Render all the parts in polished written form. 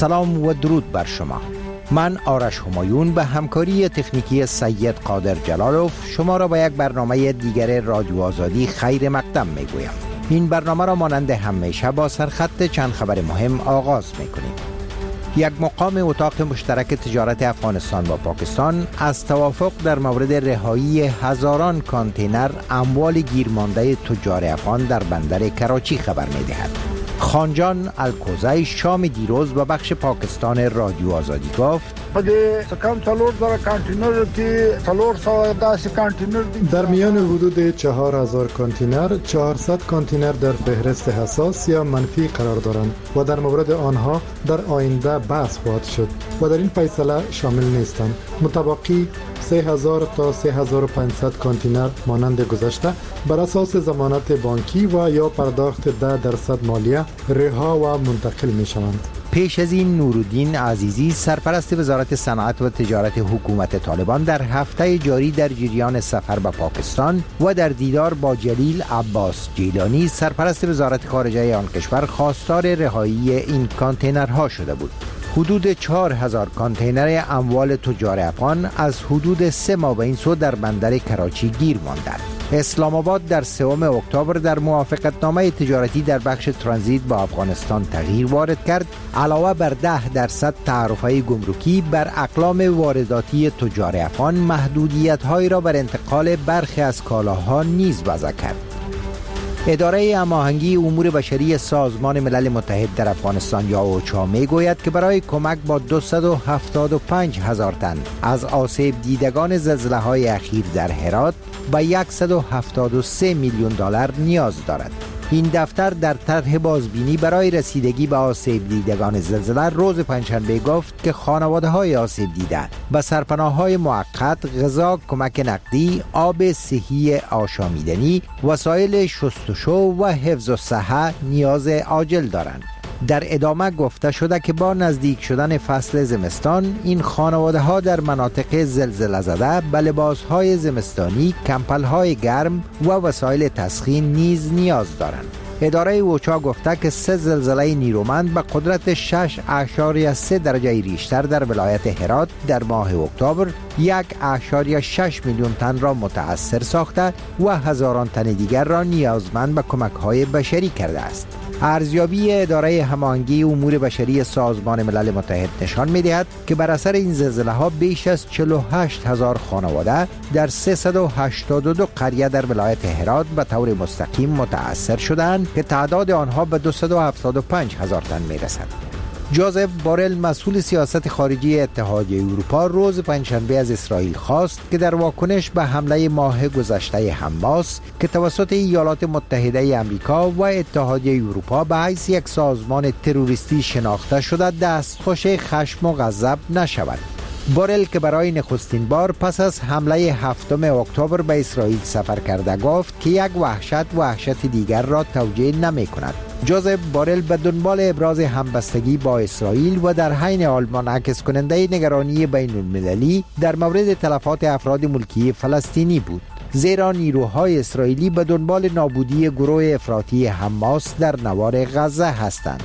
سلام و درود بر شما. من آرش همایون به همکاری تکنیکی سید قادر جلالوف شما را به یک برنامه دیگر رادیو آزادی خیر مقدم می گویم. این برنامه را مانند همیشه با سرخط چند خبر مهم آغاز می کنیم. یک مقام اتاق مشترک تجارت افغانستان با پاکستان از توافق در مورد رهایی هزاران کانتینر اموال گیرمانده تجار افغان در بندر کراچی خبر می دهد. خانجان الکوزی شام دیروز به بخش پاکستان رادیو آزادی گفت در میان حدود 4000 کانتینر 400 کانتینر در فهرست حساس یا منفی قرار دارند و در مورد آنها در آینده بحث خواهد شد و در این فیصله شامل نیستند. متبقی 3000 تا 3500 کانتینر مانند گذشته بر اساس ضمانت بانکی و یا پرداخت 10% مالیه رها و منتقل می شوند. پیش از این نورالدین عزیزی سرپرست وزارت صنعت و تجارت حکومت طالبان در هفته جاری در جریان سفر به پاکستان و در دیدار با جلیل عباس جیلانی سرپرست وزارت خارجه آن کشور خواستار رهایی این کانتینرها شده بود. حدود 4000 کانتینر اموال تجار افغان از حدود 3 ماه به این سو در بندر کراچی گیر ماندند. اسلام آباد در 3 اکتبر در موافقتنامه تجارتی در بخش ترانزیت با افغانستان تغییر وارد کرد. علاوه بر 10% تعرفه گمرکی بر اقلام وارداتی تجار افغان محدودیت‌هایی را بر انتقال برخی از کالاها نیز وضع کرد. اداره هماهنگی امور بشری سازمان ملل متحد در افغانستان یا اوچا می گوید که برای کمک با 275,000 تن از آسیب دیدگان زلزله های اخیر در هرات به 173 میلیون دلار نیاز دارد. این دفتر در طرح بازبینی برای رسیدگی به آسیب دیدگان زلزله روز پنجشنبه گفت که خانواده‌های آسیب دیده به سرپناه‌های موقت، غذا، کمک نقدی، آب صحی آشامیدنی، وسایل شستشو و حفظ الصحه نیاز عاجل دارند. در ادامه گفته شده که با نزدیک شدن فصل زمستان این خانواده ها در مناطق زلزله زده به لباس های زمستانی، کمپل های گرم و وسایل تسخین نیز نیاز دارند. اداره اوچا گفته که 3 زلزله نیرومند به قدرت 6.3 درجه ریشتر در ولایت هرات در ماه اکتبر 1.6 میلیون تن را متاثر ساخته و هزاران تن دیگر را نیازمند به کمک های بشری کرده است. ارزیابی اداره هماهنگی امور بشری سازمان ملل متحد نشان می‌دهد که بر اثر این زلزله‌ها بیش از 48,000 خانواده در 382 قریه در ولایت هرات به طور مستقیم متاثر شدند که تعداد آنها به 275,000 تن می‌رسد. جوزف بورل مسئول سیاست خارجی اتحادیه اروپا روز پنجشنبه از اسرائیل خواست که در واکنش به حمله ماه گذشته حماس که توسط ایالات متحده آمریکا و اتحادیه اروپا به حیث یک سازمان تروریستی شناخته شده دستخوش خشم و غضب نشود. بورل که برای نخستین بار پس از حمله 7 اکتبر به اسرائیل سفر کرده گفت که یک وحشت دیگر را توجیه نمی کند. جوزف بورل به دنبال ابراز همبستگی با اسرائیل و در حین حال منعکس کننده نگرانی بین المللی در مورد تلفات افراد ملکی فلسطینی بود، زیرا نیروهای اسرائیلی به دنبال نابودی گروه افراطی حماس در نوار غزه هستند.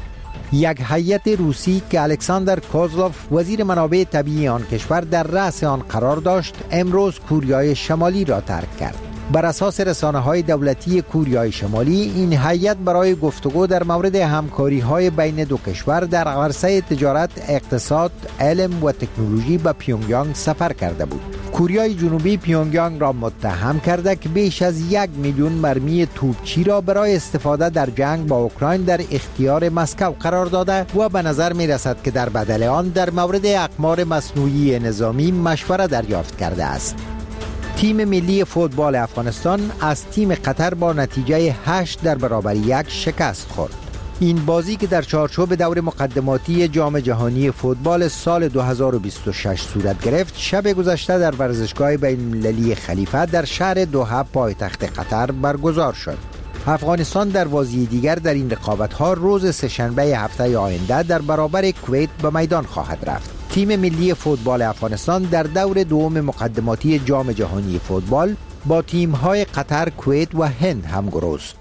یک هیئت روسی که الکساندر کوزلوف وزیر منابع طبیعی آن کشور در رأس آن قرار داشت امروز کوریای شمالی را ترک کرد. بر اساس رسانه‌های دولتی کوریای شمالی این هیئت برای گفتگو در مورد همکاری‌های بین دو کشور در عرصه تجارت، اقتصاد، علم و تکنولوژی به پیونگیانگ سفر کرده بود. کره جنوبی پیونگیانگ را متهم کرده که بیش از 1 میلیون مرمی توپچی را برای استفاده در جنگ با اوکراین در اختیار مسکو قرار داده و به نظر می رسد که در بدل آن در مورد اقمار مصنوعی نظامی مشوره دریافت کرده است. تیم ملی فوتبال افغانستان از تیم قطر با نتیجه 8-1 شکست خورد. این بازی که در چارچوب دور مقدماتی جام جهانی فوتبال سال 2026 صورت گرفت، شب گذشته در ورزشگاه بین‌المللی خلیفه در شهر دوحه پایتخت قطر برگزار شد. افغانستان در بازی دیگر در این رقابت‌ها روز سه‌شنبه هفته آینده در برابر کویت به میدان خواهد رفت. تیم ملی فوتبال افغانستان در دور دوم مقدماتی جام جهانی فوتبال با تیم‌های قطر، کویت و هند همگرو است.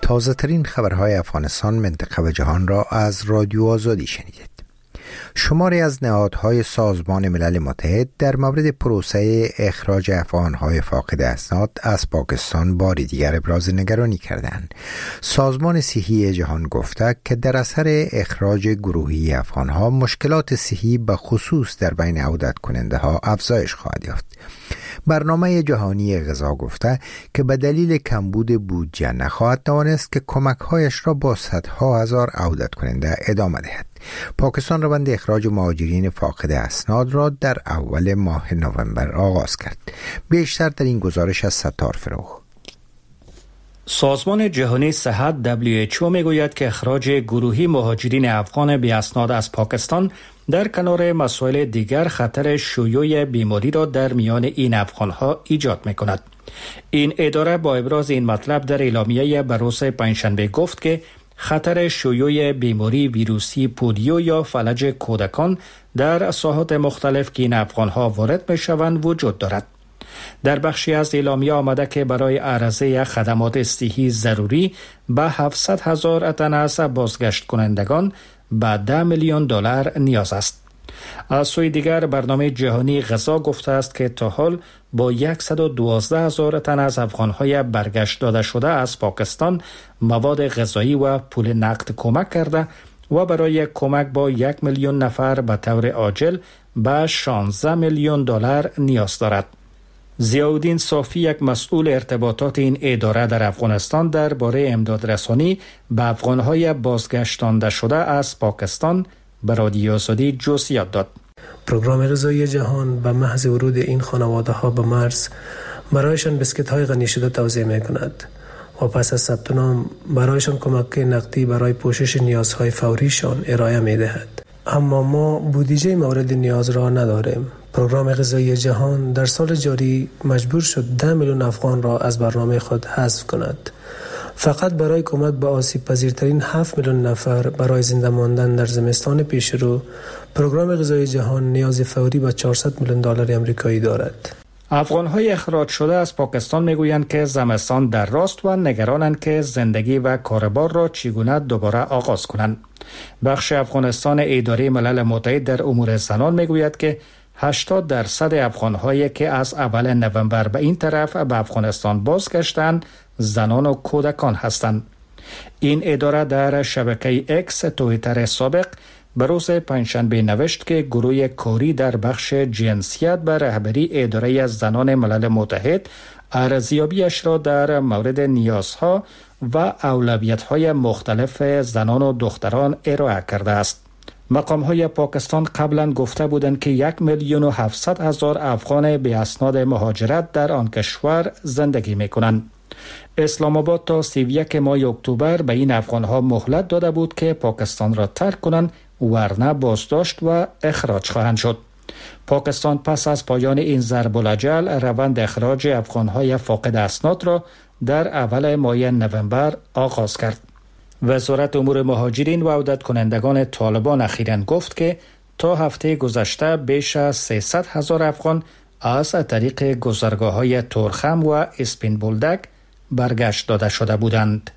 تازه ترین خبرهای افغانستان، منطقه و جهان را از رادیو آزادی شنیدید. شماری از نهادهای سازمان ملل متحد در مورد پروسه اخراج افغانهای فاقد اسناد از پاکستان باری دیگر ابراز نگرانی کردند. سازمان صحی جهان گفته که در اثر اخراج گروهی افغانها مشکلات صحی به خصوص در بین عودت کننده ها افزایش خواهد یافت. برنامه جهانی غذا گفته که به دلیل کمبود بودجه نخواهد توانست که کمک‌هایش را با صدها هزار عودت کننده ادامه دهد. پاکستان روند اخراج مهاجرین فاقد اسناد را در اول ماه نوامبر آغاز کرد. بیشتر در این گزارش از ستار فروغ. سازمان جهانی صحت WHO میگوید که اخراج گروهی مهاجرین افغان بی اسناد از پاکستان در کنار مسائل دیگر خطر شیوع بیماری را در میان این افغانها ایجاد می‌کند. این اداره با ابراز این مطلب در اعلامیه به روز پنجشنبه گفت که خطر شیوع بیماری ویروسی پولیو یا فلج کودکان در ساحات مختلف که این افغانها وارد می‌شوند وجود دارد. در بخشی از اعلامیه آمده که برای عرضه خدمات صحی ضروری به 700,000 تن از بازگشت کنندگان به $10 میلیون نیاز است. از سوی دیگر برنامه جهانی غذا گفته است که تا حال با 112,000 تن از افغانهای برگشت داده شده از پاکستان مواد غذایی و پول نقد کمک کرده و برای کمک با 1 میلیون نفر به طور عاجل به $16 میلیون نیاز دارد. ضیاءالدین صافی، یک مسئول ارتباطات این اداره در افغانستان، درباره امدادرسانی به افغانهای بازگشتانده شده از پاکستان به رادیو آزادی جزئیات داد. پروگرام غذایی جهان به محض ورود این خانواده ها به مرز برایشان بسکت های غنی شده توزیع می کند و پس از ثبت نام برایشان کمک نقدی برای پوشش نیازهای فوریشان ارائه می دهد. اما ما بودجه مورد نیاز را نداریم. پروگرام غذایی جهان در سال جاری مجبور شد 10 میلیون افغان را از برنامه خود حذف کند. فقط برای کمک به آسیب پذیرترین 7 میلیون نفر برای زنده ماندن در زمستان پیش رو، پروگرام غذایی جهان نیاز فوری به $400 میلیون آمریکایی دارد. افغان‌های اخراج شده از پاکستان میگویند که زمستان در راست و نگرانند که زندگی و کاربار را چگونه دوباره آغاز کنند. بخش افغانستان اداره ملل متحد در امور زنان میگوید که 80% افغان‌هایی که از اول نوامبر به این طرف به افغانستان بازگشتند زنان و کودکان هستند. این اداره در شبکه اکس توییتر سابق به روز پنجشنبه نوشت که گروه کاری در بخش جنسیت به رهبری اداره زنان ملل متحد ارزیابیش را در مورد نیازها و اولویت‌های مختلف زنان و دختران ارائه کرده است. مقام‌های پاکستان قبلا گفته بودند که 1,700,000 افغان بی اسناد مهاجرت در آن کشور زندگی می‌کنند. اسلام آباد تا 31 ماه اکتبر به این افغان‌ها مهلت داده بود که پاکستان را ترک کنند، ورنه بازداشت و اخراج خواهند شد. پاکستان پس از پایان این ضرب الاجل روند اخراج افغان‌های فاقد اسناد را در اول ماه نوامبر آغاز کرد. وزارت امور مهاجرین و عودت کنندگان طالبان اخیراً گفت که تا هفته گذشته بیش از 300,000 افغان از طریق گذرگاه‌های تورخم و اسپین بولدک برگشت داده شده بودند.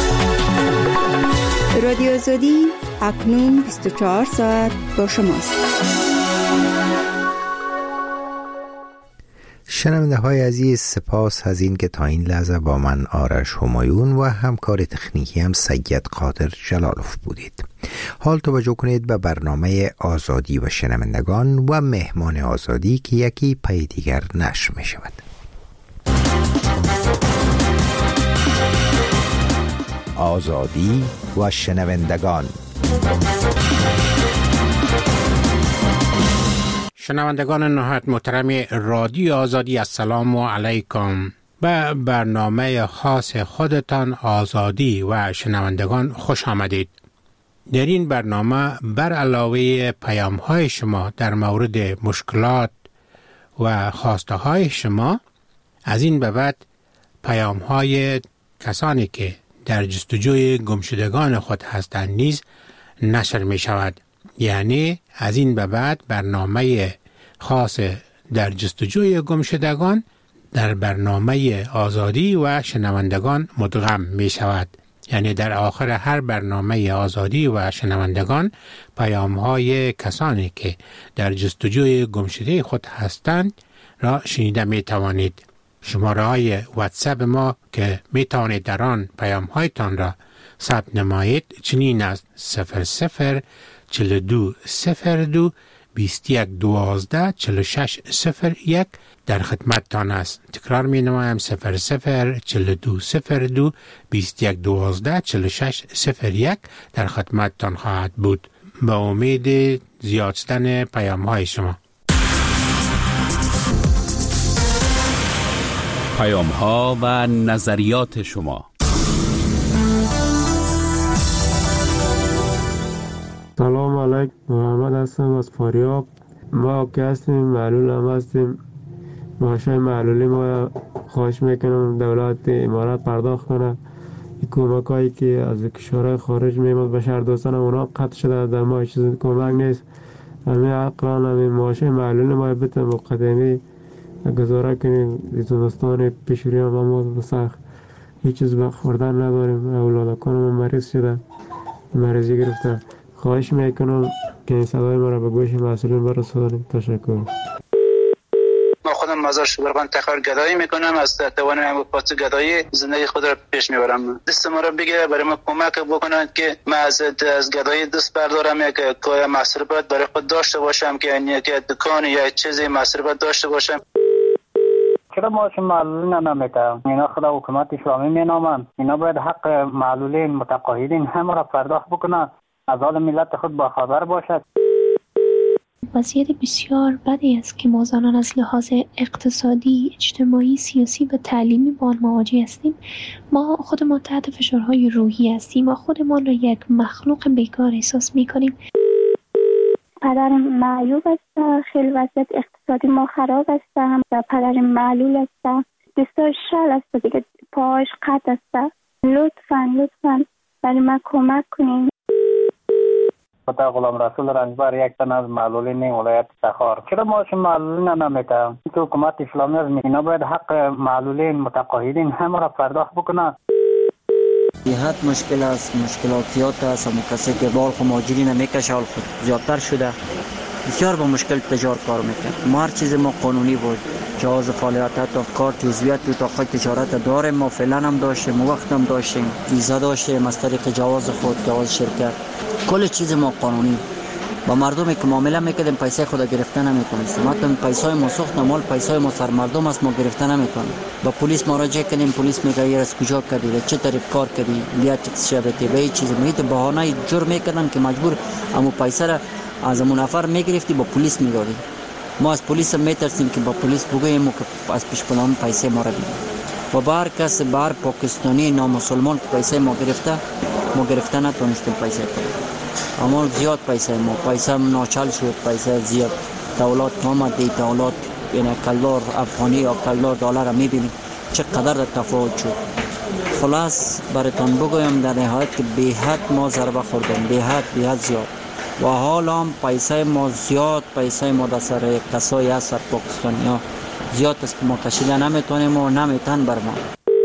رادیو آزادی اکنون 24 ساعت با شماست. شنونده های عزیز، سپاس از این که تا این لحظه با من آرش همایون و همکار تکنیکی هم سید قادر جلالوف بودید. حال توجه کنید به برنامه آزادی و شنوندگان و مهمان آزادی که یکی پای دیگر نشر می شود. آزادی و شنوندگان. شنوندگان نهایت محترم رادیو آزادی، السلام علیکم. به برنامه خاص خودتان آزادی و شنوندگان خوش آمدید. در این برنامه بر علاوه پیام‌های شما در مورد مشکلات و خواسته های شما، از این به بعد پیام‌های کسانی که در جستجوی گمشدگان خود هستند نیز نشر می شود. یعنی از این به بعد برنامه خاص در جستجوی گمشدگان در برنامه آزادی و شنوندگان مدغم می شود. یعنی در آخر هر برنامه آزادی و شنوندگان پیام‌های کسانی که در جستجوی گمشده خود هستند را شنیده می توانید. شماره های واتساپ ما که می توانید در آن پیام‌هایتان را ثبت نمایید چنین است: 00 42 02 21 12 46 01 در خدمتتان است. تکرار می نمایم: 00 42 02 21 12 46 01 در خدمتتان خواهد بود. با امید زیاد شدن پیام‌های شما. پیام‌ها و نظریات شما. سلام علیکم، محمد هستم از فاریاب. ما که هستیم معلول هم هستیم. معاشای معلولی ما خواهش میکنم دولت امارات پرداخت کنه. کمک هایی که از کشورهای خارج میمد به شهر دوستان اونا قطع شده، در ما چیز کمک نیست. همین عقلان همین معاشای معلولی ما بتن مقدمی گزاره کنیم. زمستان پیشوری هم ما سخت هیچ چیز به خوردن نداریم. اولادکان ما مریض شده، مریضی گرفتن. خواهش میکنم که این صدای ما را به گوش مسئولین برسانید. تشکر. ما خودم مزار شبرغان تخار گدایی میکنم، از توانم پاس گدایی زندگی خود را پیش میبرم. دست ما را بگیره، برای ما کمک بکنند که ما از گدایی دست بردارم، یک کار مصرفات برای خود داشته باشم، که یعنی یک دکان یا چیزی مصرفات داشته باشم. چرا معاش معلولین نمیکنم؟ اینا خدا حکومت اسلامی مینامند. اینا باید حق معلولین متقاعدین همه را پرداخت بکنند، از حال ملت خود با خبر باشد. وضعیت بسیار بدی است که ما زنان از لحاظ اقتصادی، اجتماعی، سیاسی و تعلیمی با آن مواجه هستیم. ما خودمان تحت فشارهای روحی هستیم. ما خودمان را یک مخلوق بیکار احساس می‌کنیم. پدر معیوب است، خیلی وضعیت اقتصادی ما خراب است. پدر معلول است، دستاش شل است دیگه، پاش قطع است. لطفاً برای من کمک کنین. خدا غلام رسول رنجبر، یک تن از معلولین ولایت تخار. چرا معاش معلولین نمیکنم؟ که حکومت اسلامی از اینا باید حق معلولین متقاعدین همه را پرداخت بکنه. حد مشکل است، مشکلاتیات است. همون کسی که بال خود ماجری نمیکشه حال خود زیادتر شده، بسیار با مشکل تجار کار میکنه. ما هر چیز ما قانونی بود، جواز فعالیت تا کارت عضویت تو اتاق تجارت داریم. ما فعلا هم داشتیم، وقت هم داشتیم، ویزا داشتیم از طریق جواز خود، جواز شرکت، کل چیز ما قانونی. با مردمی که معامله میکردیم پیسه خود گرفتن نمیتونستیم. حتی پیسای ما سوخت مال پیسای ما سر مردم است، ما گرفتن نمیتونیم. با پلیس مراجعه کردیم، پلیس میگه از کجا کردی، چه طریق کار کردی، بیا تکس شبته به هیچ چیز میت بهانه جرم میکردن که مجبور امو پیسه را از امو نفر میگرفتی با پلیس میدادی. ما از پلیس میترسیم که با پلیس بگوییم که از پیش پلان پیسه ما را بگیر. و بار کس بار پاکستانی نامسلمان که پیسه ما گرفته نتونستیم پیسه کنیم. اما زیاد پیسه ناچل شد، پیسه زیاد. دولت آمد، دولت یعنی کلدار افغانی یا کلدار دلار را میبینید چقدر تفاوت شد. خلاص براتون بگویم در نهایت که به حد ما ضربه خوردیم، به حد زیاد. و حالا هم پیسه ما زیاد، پیسه ما در سر کسایی هست در پاکستانی ها زیاد است که ما کشیده نمیتونیم و نمیتن بر ما.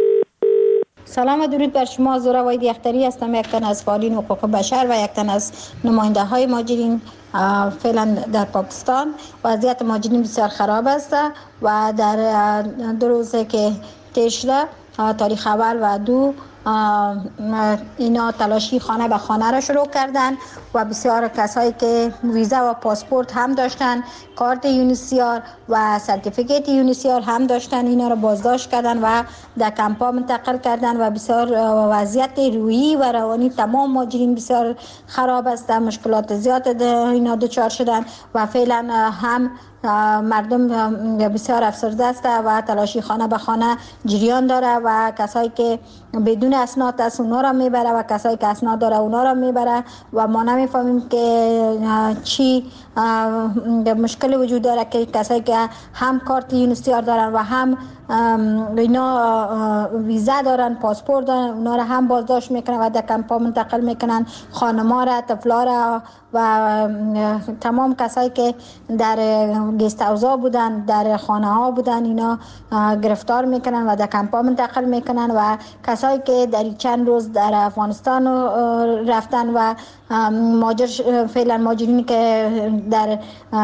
سلام و درود بر شما. زورا وحیدی اختری هستم، یک تن از فعالین حقوق بشر و یک تن از نماینده های مهاجرین فعلا در پاکستان. وضعیت مهاجرین بسیار خراب است و در 2 روزه که طی شده، تاریخ اول و 2 اینا تلاشی خانه به خانه را شروع کردن و بسیار کسایی که ویزا و پاسپورت هم داشتن، کارت یونیسیار و سرتیفیکیت یونیسیار هم داشتن، اینا را بازداشت کردن و در کمپا منتقل کردن و بسیار وضعیت روحی و روانی تمام مهاجرین بسیار خراب است. مشکلات زیاد اینا دچار شدن و فعلا هم مردم بسیار افسرده است و تلاشی خانه به خانه جریان داره و کسایی که بدون اسناد است اونا را میبره و کسایی که اسناد داره اونا را میبره و ما نمیفهمیم که چی مشکل وجود داره که کسایی که هم کارت یونیسیار دارن و هم اینا ویزا دارن، پاسپورت دارن، اونا را هم بازداشت میکنن و در کمپا منتقل میکنن. خانما را، طفلا را و تمام کسایی که در گست هاوس‌ها بودن، در خانه ها بودن، اینا گرفتار میکنن و در کمپا منتقل میکنن. و کسایی که در چند روز در افغانستان رفتن و فعلا ماجرینی که در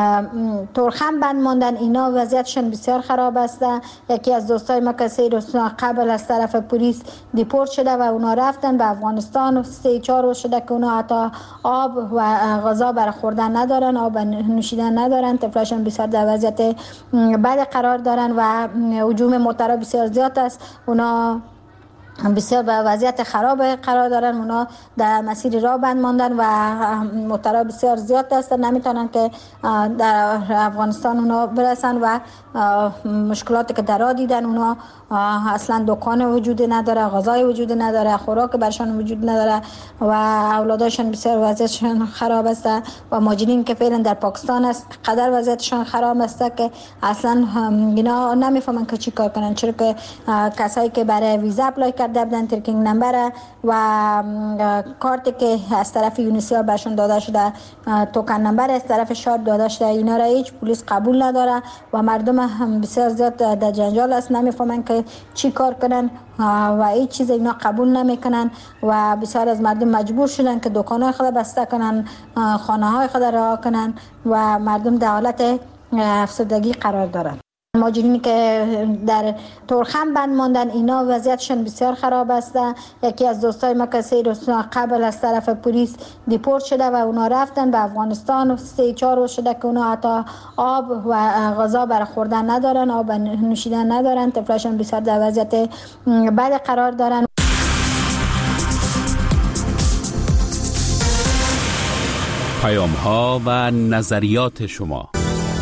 تورخم بند ماندن، اینا وضعیتشون بسیار خراب است. یکی از دوستای ما که 3 روز قبل از طرف پلیس دیپورت شده و اونا رفتن به افغانستان. 3-4 روز شده که اونا حتی آب و غذا برای خوردن ندارن، آب نوشیدن ندارن. طفلاشون بسیار در وضعیت بد قرار دارن و هجوم موترها بسیار زیاد است. اونا بسیار به وضعیت خراب قرار دارن. اونا در مسیر راه بند ماندن و موترها بسیار زیاد هستن، نمیتونن که در افغانستان اونا برسن و مشکلاتی که در راه دیدن، اونا اصلا دکان وجود نداره، غذای وجود نداره، خوراک برشان وجود نداره و اولاداشون بسیار وضعیتشون خراب است. و ماجرین که فعلا در پاکستان است قدر وضعیتشون خراب است که اصلا اینا نمیفهمن که چی کار کنن، چرا که کسایی که برای ویزا اپلای کرده بودن، ترکینگ نمبر و کارتی که از طرف یونیسیار برشون داده شده، توکن نمبر از طرف شاد داده شده، اینا را هیچ پلیس قبول نداره و مردم هم بسیار زیاد در جنجال است، نمیفهمن که چی کار کنن و هیچ چیز اینا قبول نمیکنن و بسیار از مردم مجبور شدن که دکان‌های خود بسته کنن، خانه‌های خود رها کنن و مردم در حالت افسردگی قرار دارن. ماجرینی که در تورخم بند ماندن، اینا وضعیتشون بسیار خراب است. یکی از دوستای ما که 3 روز قبل از طرف پلیس دیپورت شده و اونا رفتن به افغانستان. 3-4 روز شده که اونا حتی آب و غذا برای خوردن ندارن، آب نوشیدن ندارن. طفلاشون بسیار در وضعیت بد قرار دارن. پیام‌ها و نظریات شما.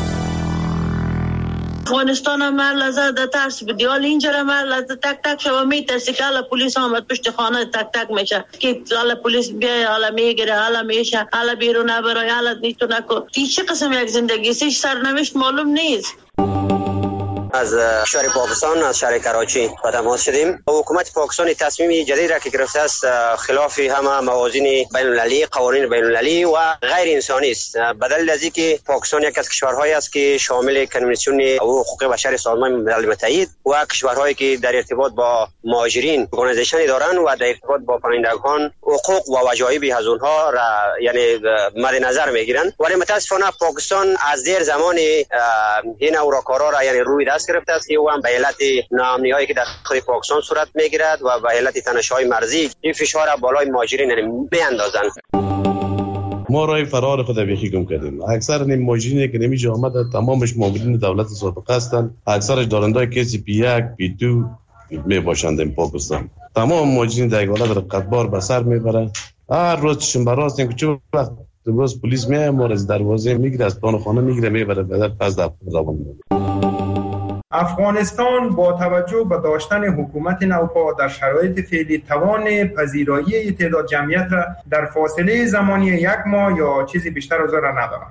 افغانستان هم لحظه در ترس بدی، حال اینجا هم لحظه تک تک شما میترسی که حالا پلیس آمد پشت خانه تک تک میشه که حالا پلیس بیای، حالا میگیره، حالا میشه، حالا بیرون نبرای، حالا نیتو نکن. چه قسم یک زندگی است؟ سرنوشت معلوم نیست. از شهر پاکستان، از شهر کراچی با تماس شدیم. حکومت پاکستان تصمیم جدید را که گرفته است خلاف همه موازین بین المللی، قوانین بین المللی و غیر انسانی است. بدل از اینکه پاکستان یک از کشورهایی است که شامل کنوانسیون حقوق بشر سازمان ملل متحد و کشورهایی که در ارتباط با مهاجرین ارگانیزیشن دارند و در ارتباط با پناهندگان حقوق و وجایب از اونها را یعنی مد نظر میگیرند، ولی متاسفانه پاکستان از دیر زمان این اوراکارا را یعنی روی دست گرفته است که او هم به علت ناامنی‌هایی که در خود پاکستان صورت میگیرد و به علت تنش‌های مرزی این فشار را بالای مهاجرین میاندازند. ما راه فرار خود بیخی گم کردیم. اکثر نیم مهاجرینی که نمیجا آمده تمامش مامورین دولت سابقه هستند، اکثرش دارندای کسی P1 P2 می باشند در پاکستان. تمام مهاجرین در حالت رقتبار به سر میبرند. هر روز چشم براست اینکه چه وقت روز پلیس میاد ما از دروازه میگیره، از پان خانه میگیره میبره بعد پس در روان. افغانستان با توجه به داشتن حکومت نوپا در شرایط فعلی توان پذیرایی تعداد جمعیت را در فاصله زمانی 1 ماه یا چیزی بیشتر از آن را ندارد.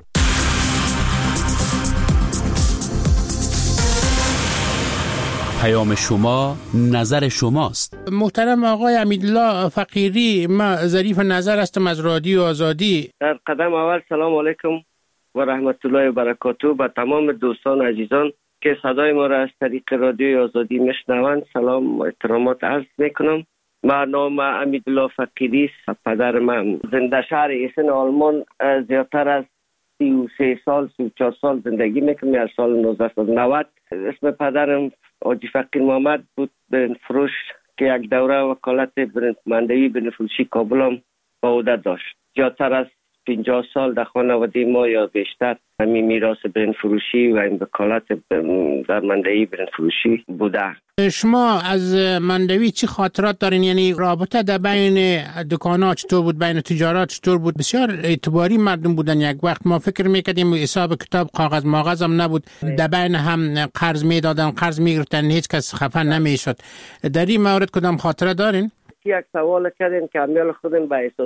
پیام شما نظر شماست. محترم آقای امیدالله فقیری، ما ظریف نظر هستم از رادیو آزادی. در قدم اول سلام علیکم و رحمت الله و برکاته به تمام دوستان عزیزان که صدای ما را از طریق رادیو آزادی میشنوند سلام و احترامات عرض میکنم. من نام امیدالله فقیری است. پدر من زنده شهر ایسن آلمان زیادتر از 33 سال 34 سال زندگی میکنم. از سال 1990 اسم پدرم حاجی فقیر محمد بود برند فروش که یک دوره وکالت برندمندی برندفروشی کابل هم با عهده داشت. زیادتر از 50 سال در خانواده ما یا بیشتر همین میراث برند فروشی و این وکالت در مندهی برند فروشی بوده. شما از مندوی چی خاطرات دارین؟ یعنی رابطه در بین دکان‌ها چطور بود، بین تجارت چطور بود؟ بسیار اعتباری مردم بودن. یک وقت ما فکر میکردیم حساب کتاب کاغذ ماغذ هم نبود، در بین هم قرض میدادن، قرض میگرفتن، هیچ کس خفه نمیشد. در این مورد کدام خاطره دارین؟ یک سوال کردین که امیال خودم به احساسات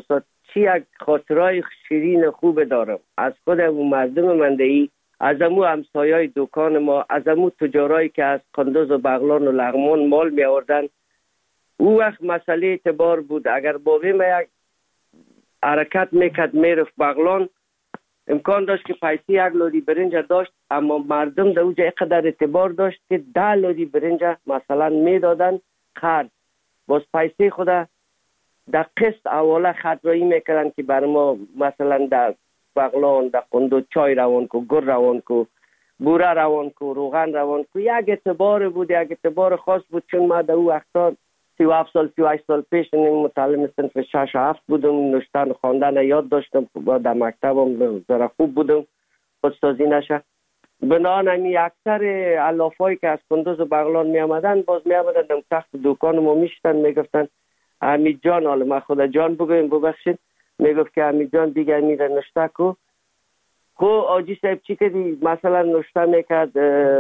چی یک خاطرهای شیرین خوب دارم از خود مردم مندهی، از امو همسایای دکان ما، از امو تجارایی که از قندوز و بغلان و لغمان مال می آوردن. او وقت مسئله اعتبار بود. اگر بابی ما یک حرکت میکرد میرفت بغلان، امکان داشت که پیسی یک لودی برنج داشت، اما مردم در اوجه اقدر اعتبار داشت که 10 لودی برنج مثلا میدادن خرج. باز پیسی خود در قسط اوله خطرایی میکردن که بر ما مثلا در بغلان، در قندوز چای روان کو، گر روان کو، بوره روان کو، روغن روان کو. یک اعتبار بود، یک اعتبار خاص بود. چون ما در او وقتا 37 سال 38 سال پیش متعلم صنف 6 و 7 بودم، نوشتن و خواندن یاد داشتم، در مکتبم ذره خوب بودم، خودسازی نشه. بنابراین اکثر علافایی که از قندوز و بغلان می آمدن باز می آمدن در تخت دکان ما میشتن، میگفتن حمید جان، حالا ما خدا جان بگویم ببخشید، میگفت که حمید جان دیگه میره نشته کو. خو آجی صاحب چی کردی؟ مثلا نشته میکرد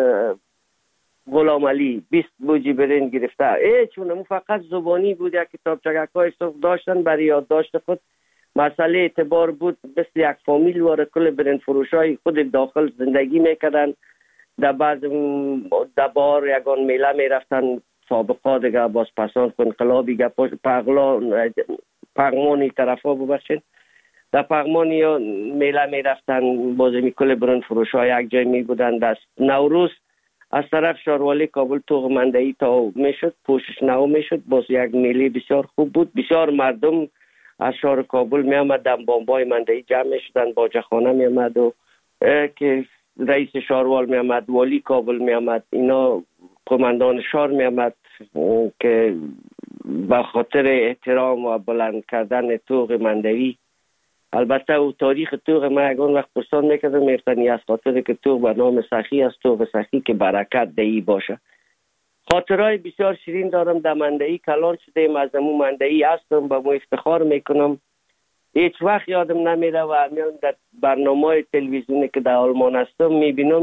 غلام علی 20 بوجی برنج گرفته. چون مو فقط زبانی بود، یک کتابچگک‌های صف داشتن برای یادداشت خود. مسئله اعتبار بود، مثل یک فامیل واره کل برنج فروشای خود داخل زندگی میکردن. در بعض دبار یگان میله میرفتن، سابقا دیگه باز پسان انقلابی گه پغمانی طرف ها ببخشید، در پغمانی یا میله میرفتن، باز کل برنج فروشای یک جای می بودن. در نوروز از طرف شاروالی کابل توغ مندهی تا میشد، پوشش نو میشد، باز یک میله بسیار خوب بود. بسیار مردم از شهر کابل می آمدن، بامبای مندهی جمع می شدن، باجخانه می آمد و که رئیس شاروال می آمد، والی کابل می آمد، اینا قماندان شهر می آمد که با خاطر احترام و بلند کردن توغ مندهی. البته او تاریخ توغ ما یگان وقت پرسان میکردم، میفتنی از خاطر که توغ به نام سخی است، توغ سخی که برکت دهی باشه. خاطرهای بسیار شیرین دارم. در مندهی کلان شدیم، از امو مندهی هستم، با مو افتخار میکنم. هیچ وقت یادم نمیره و همیان در برنامه تلویزیونی که در آلمان هستم میبینم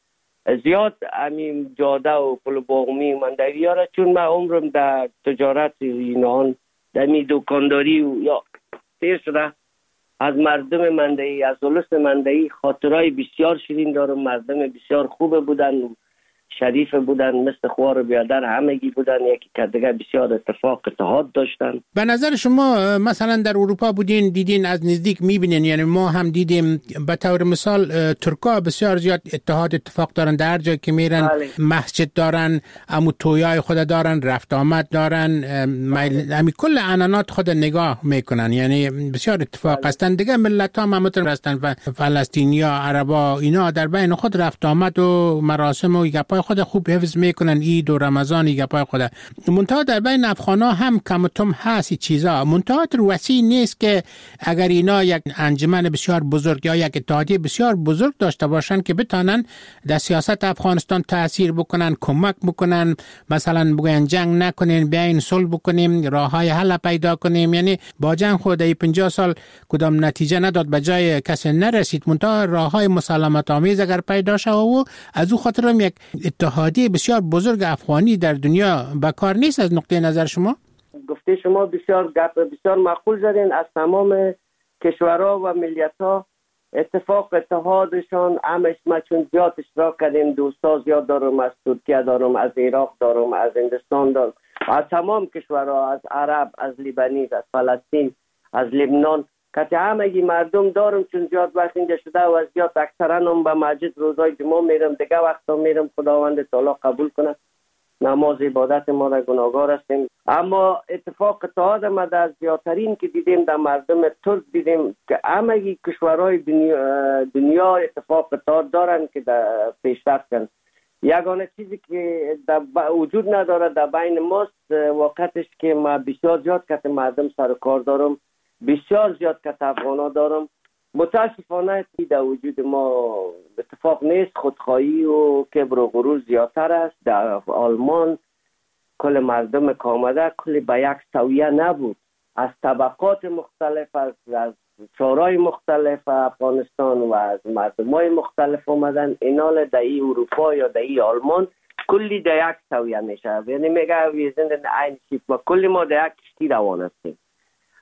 زیاد همین جاده و پل باغمی مندهی ها را، چون من عمرم در تجارت اینان در می دکانداری و یا تیر شده. از مردم مندهی، از اولس مندهی خاطرهای بسیار شیرین دارم. مردم بسیار خوب بودن، شریف بودن، مثل خوار بیادر همگی بودن، یکی که دیگه بسیار اتحاد داشتن. به نظر شما مثلا در اروپا بودین، دیدین، از نزدیک میبینین، یعنی ما هم دیدیم به طور مثال ترکا بسیار زیاد اتفاق دارن، در جایی که میرن مسجد دارن، امو تویای خود دارن، رفت آمد دارن، همین کل عنانات خود نگاه میکنن، یعنی بسیار اتفاق هستن. دیگه ملت ها همتون هستن، فلسطینیا، عربا، اینا در بین خود رفت آمد و مراسم و گپای خود خوب حفظ میکنن، عید و رمضان گپای خود. منتها در بین افغانا هم کم و کم هست چیزا، منتها وسیع نیست که اگر اینا یک انجمن بسیار بزرگ یا یک اتحادیه بسیار بزرگ داشته باشن که بتانن در سیاست افغانستان تاثیر بکنن، کمک بکنن، مثلا بگن جنگ نکنین، بیاین صلح بکنیم، راههای حل پیدا کنیم. یعنی با جنگ خود 50 سال کدام نتیجه نداد، به جای کسی نرسید، منتها راههای مسالمت آمیز اگر پیدا شود و از او خاطر هم یک اتحادیه بسیار بزرگ افغانی در دنیا بکار نیست. از نقطه نظر شما گفته شما بسیار بسیار معقول زدین. از تمام کشورها و ملیت‌ها اتحادشان همش ما چون زیاد اشتراک کردیم، دوستا زیاد دارم، از ترکیه دارم، از عراق دارم، از هندوستان دارم، از تمام کشورها، از عرب، از لیبانی، از فلسطین، از لبنان، که همگی مردم دارم. چون زیاد وقت اینجا شده و از زیاد اکثرا هم به مسجد روزای جمعه میرم، دیگه وقتا میرم، خداوند تعالی قبول کنه نماز عبادت ما را، گناهگار هستیم. اما اتفاق اتحاد ما در زیادترین که دیدیم در مردم ترک دیدیم که همگی کشورهای دنیا اتفاق اتحاد دارن که در پیشرفت کنن. یگانه چیزی که وجود نداره در بین ماست وقتش که ما بسیار زیاد که مردم سر کار دارم، بسیار زیاد که افغانا دارم. متاسفانه در وجود ما اتفاق نیست، خودخواهی و کبر و غرور زیادتر است. در آلمان کل مردم که آمده کلی به یک سویه نبود، از طبقات مختلف، از شورای مختلف افغانستان و از مردمای مختلف آمدن. اینال در ای اروپا یا در ای آلمان کلی در یک سویه میشه، یعنی میگه وی زندن این شیپ، ما کلی ما در یک کشتی روان هستیم.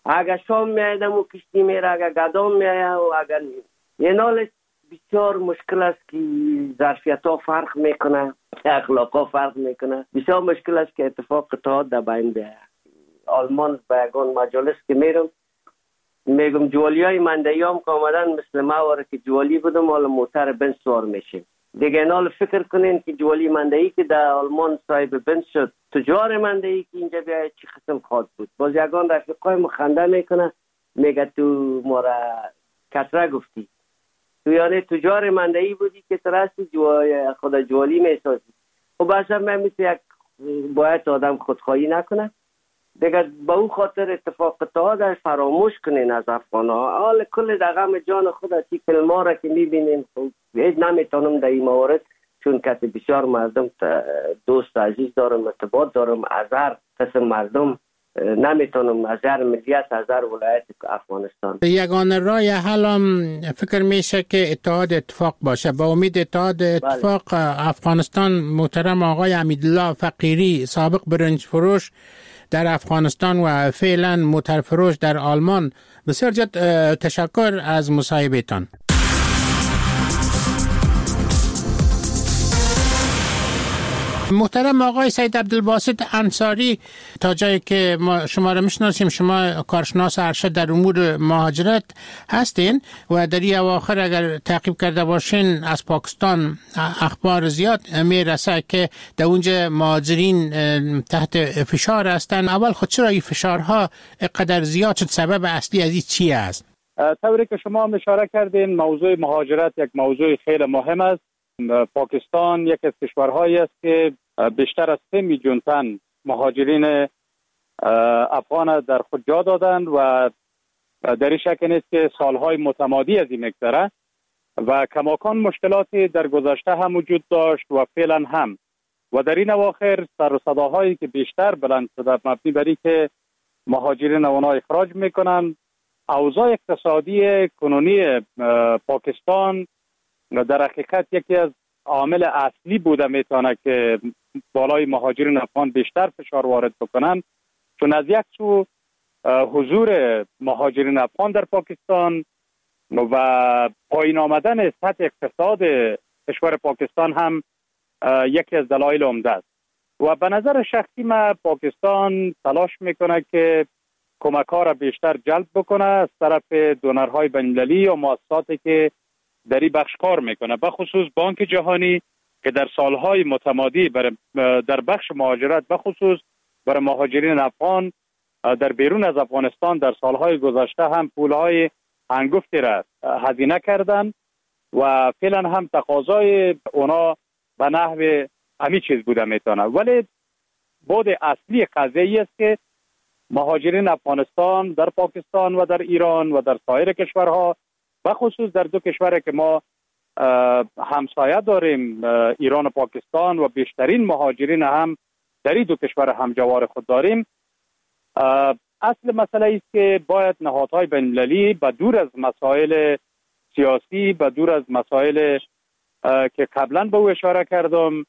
اگر شام میایدم و کشتی میره، اگر گدام میاید و اگر این حال بسیار مشکل است که ظرفیت ها فرق میکنه، اخلاق ها فرق میکنه. بسیار مشکل است که اتفاق قطعات در بین بیاید. آلمان به یگان مجالس که میرم میگم جوالی های مندهی هم که آمدن مثل ما واره که جوالی بودم حالا موتر بنز سوار میشیم دیگه. این حال فکر کنین که جوالی مندهی که در آلمان صاحب بنز شد، تجار مندهی که اینجا بیاید چی قسم خواهد بود. باز یگان رفیقای مخنده میکنه میگه تو ما را کسره گفتی، تو یعنی تجار مندهی بودی که ترستی خدا جوالی میسازی. خب اصلا من مثل یک باید آدم خودخواهی نکنه دیگه. با اون خاطر اتفاق قطعات فراموش کنین از افغان ها. حال کل دغم جان خود از این فیلم ها را که میبینین هیچ نمیتونم در این موارد، چون کسی بسیار مردم دوست عزیز دارم، ارتباط دارم، از هر قسم مردم نمیتونم، از هر ملیت، از هر ولایت افغانستان. یگانه راه حل فکر میشه که اتحاد اتفاق باشه. با امید اتحاد اتفاق افغانستان. محترم آقای حمیدالله فقیری، سابق برنج فروش در افغانستان و فعلا موتر فروش در آلمان، بسیار زیاد تشکر از مصاحبهتان. محترم آقای سید عبدالباسط انصاری، تا جایی که ما شما را میشناسیم شما کارشناس ارشد در امور مهاجرت هستین و در این اواخر اگر تعقیب کرده باشین از پاکستان اخبار زیاد میرسه که در اونجا مهاجرین تحت فشار هستن. اول خود چرا این فشارها قدر زیاد شد؟ سبب اصلی از این چی است؟ طوری که شما اشاره کردین موضوع مهاجرت یک موضوع خیلی مهم است. پاکستان یک از کشورهایی است که بیشتر از 3 میلیون تن مهاجرین افغان در خود جا دادند و در این شک نیست که سالهای متمادی از این مگذره و کماکان مشکلاتی در گذشته هم وجود داشت و فعلا هم. و در این اواخر سر و صداهایی که بیشتر بلند شده مبنی بر اینکه مهاجرین اونها اخراج میکنند. اوضاع اقتصادی کنونی پاکستان در حقیقت یکی از عامل اصلی بوده میتونه که بالای مهاجرین افغان بیشتر فشار وارد بکنن، چون از یک سو حضور مهاجرین افغان در پاکستان و پایین آمدن سطح اقتصاد کشور پاکستان هم یکی از دلایل عمده است. و به نظر شخصی من پاکستان تلاش میکنه که کمک‌ها را بیشتر جلب بکنه از طرف دونرهای بین‌المللی و مؤسساتی که در این بخش کار میکنه، به خصوص بانک جهانی که در سالهای متمادی در بخش مهاجرت به خصوص برای مهاجرین افغان در بیرون از افغانستان در سالهای گذشته هم پولهای هنگفتی را هزینه کردن و فعلا هم تقاضای اونا به نحو همین چیز بوده میتونه. ولی بود اصلی قضیه است که مهاجرین افغانستان در پاکستان و در ایران و در سایر کشورها، به خصوص در دو کشوری که ما همسایه داریم ایران و پاکستان و بیشترین مهاجرین هم در این دو کشور همجوار خود داریم، اصل مسئله است که باید نهادهای بین‌المللی به دور از مسائل سیاسی، به دور از مسائل که قبلا به او اشاره کردم،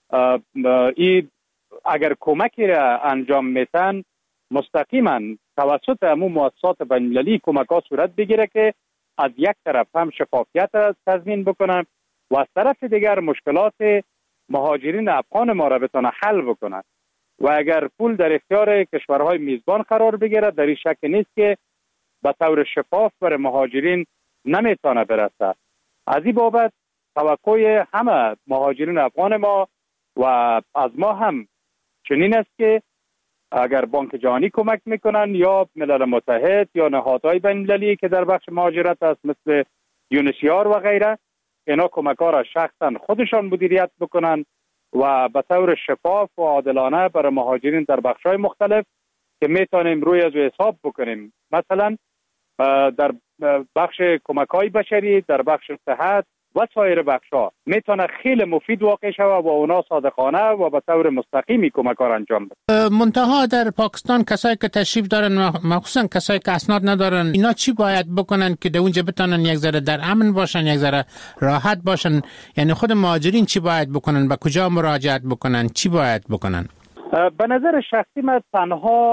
این اگر کمکی را انجام میتن مستقیما توسط همون مؤسسات بین‌المللی کمک ها صورت بگیره که از یک طرف هم شفافیت را تضمین بکنن و از طرف دیگر مشکلات مهاجرین افغان ما را بتونه حل بکنن. و اگر پول در اختیار کشورهای میزبان قرار بگیره در این شک نیست که به طور شفاف برای مهاجرین نمیتونه برسه. از این بابت توقع همه مهاجرین افغان ما و از ما هم چنین است که اگر بانک جهانی کمک میکنن یا ملل متحد یا نهادهای بین‌المللی که در بخش مهاجرت است مثل یونیسیار و غیره، اینا کمک ها را شخصا خودشان مدیریت بکنن و به طور شفاف و عادلانه برای مهاجرین در بخش های مختلف که میتونیم روی از حساب بکنیم، مثلا در بخش کمک های بشری، در بخش صحت و سایر بخش‌ها میتونه خیلی مفید واقع شود و اونا صادقانه و به طور مستقیمی کمک ها انجام بده. منتها در پاکستان کسایی که تشریف دارن، مخصوصا کسایی که اسناد ندارن، اینا چی باید بکنن که در اونجا بتونن یک ذره در امن باشن، یک ذره راحت باشن؟ یعنی خود مهاجرین چی باید بکنن؟ به کجا مراجعت بکنن؟ چی باید بکنن؟ به نظر شخصی من تنها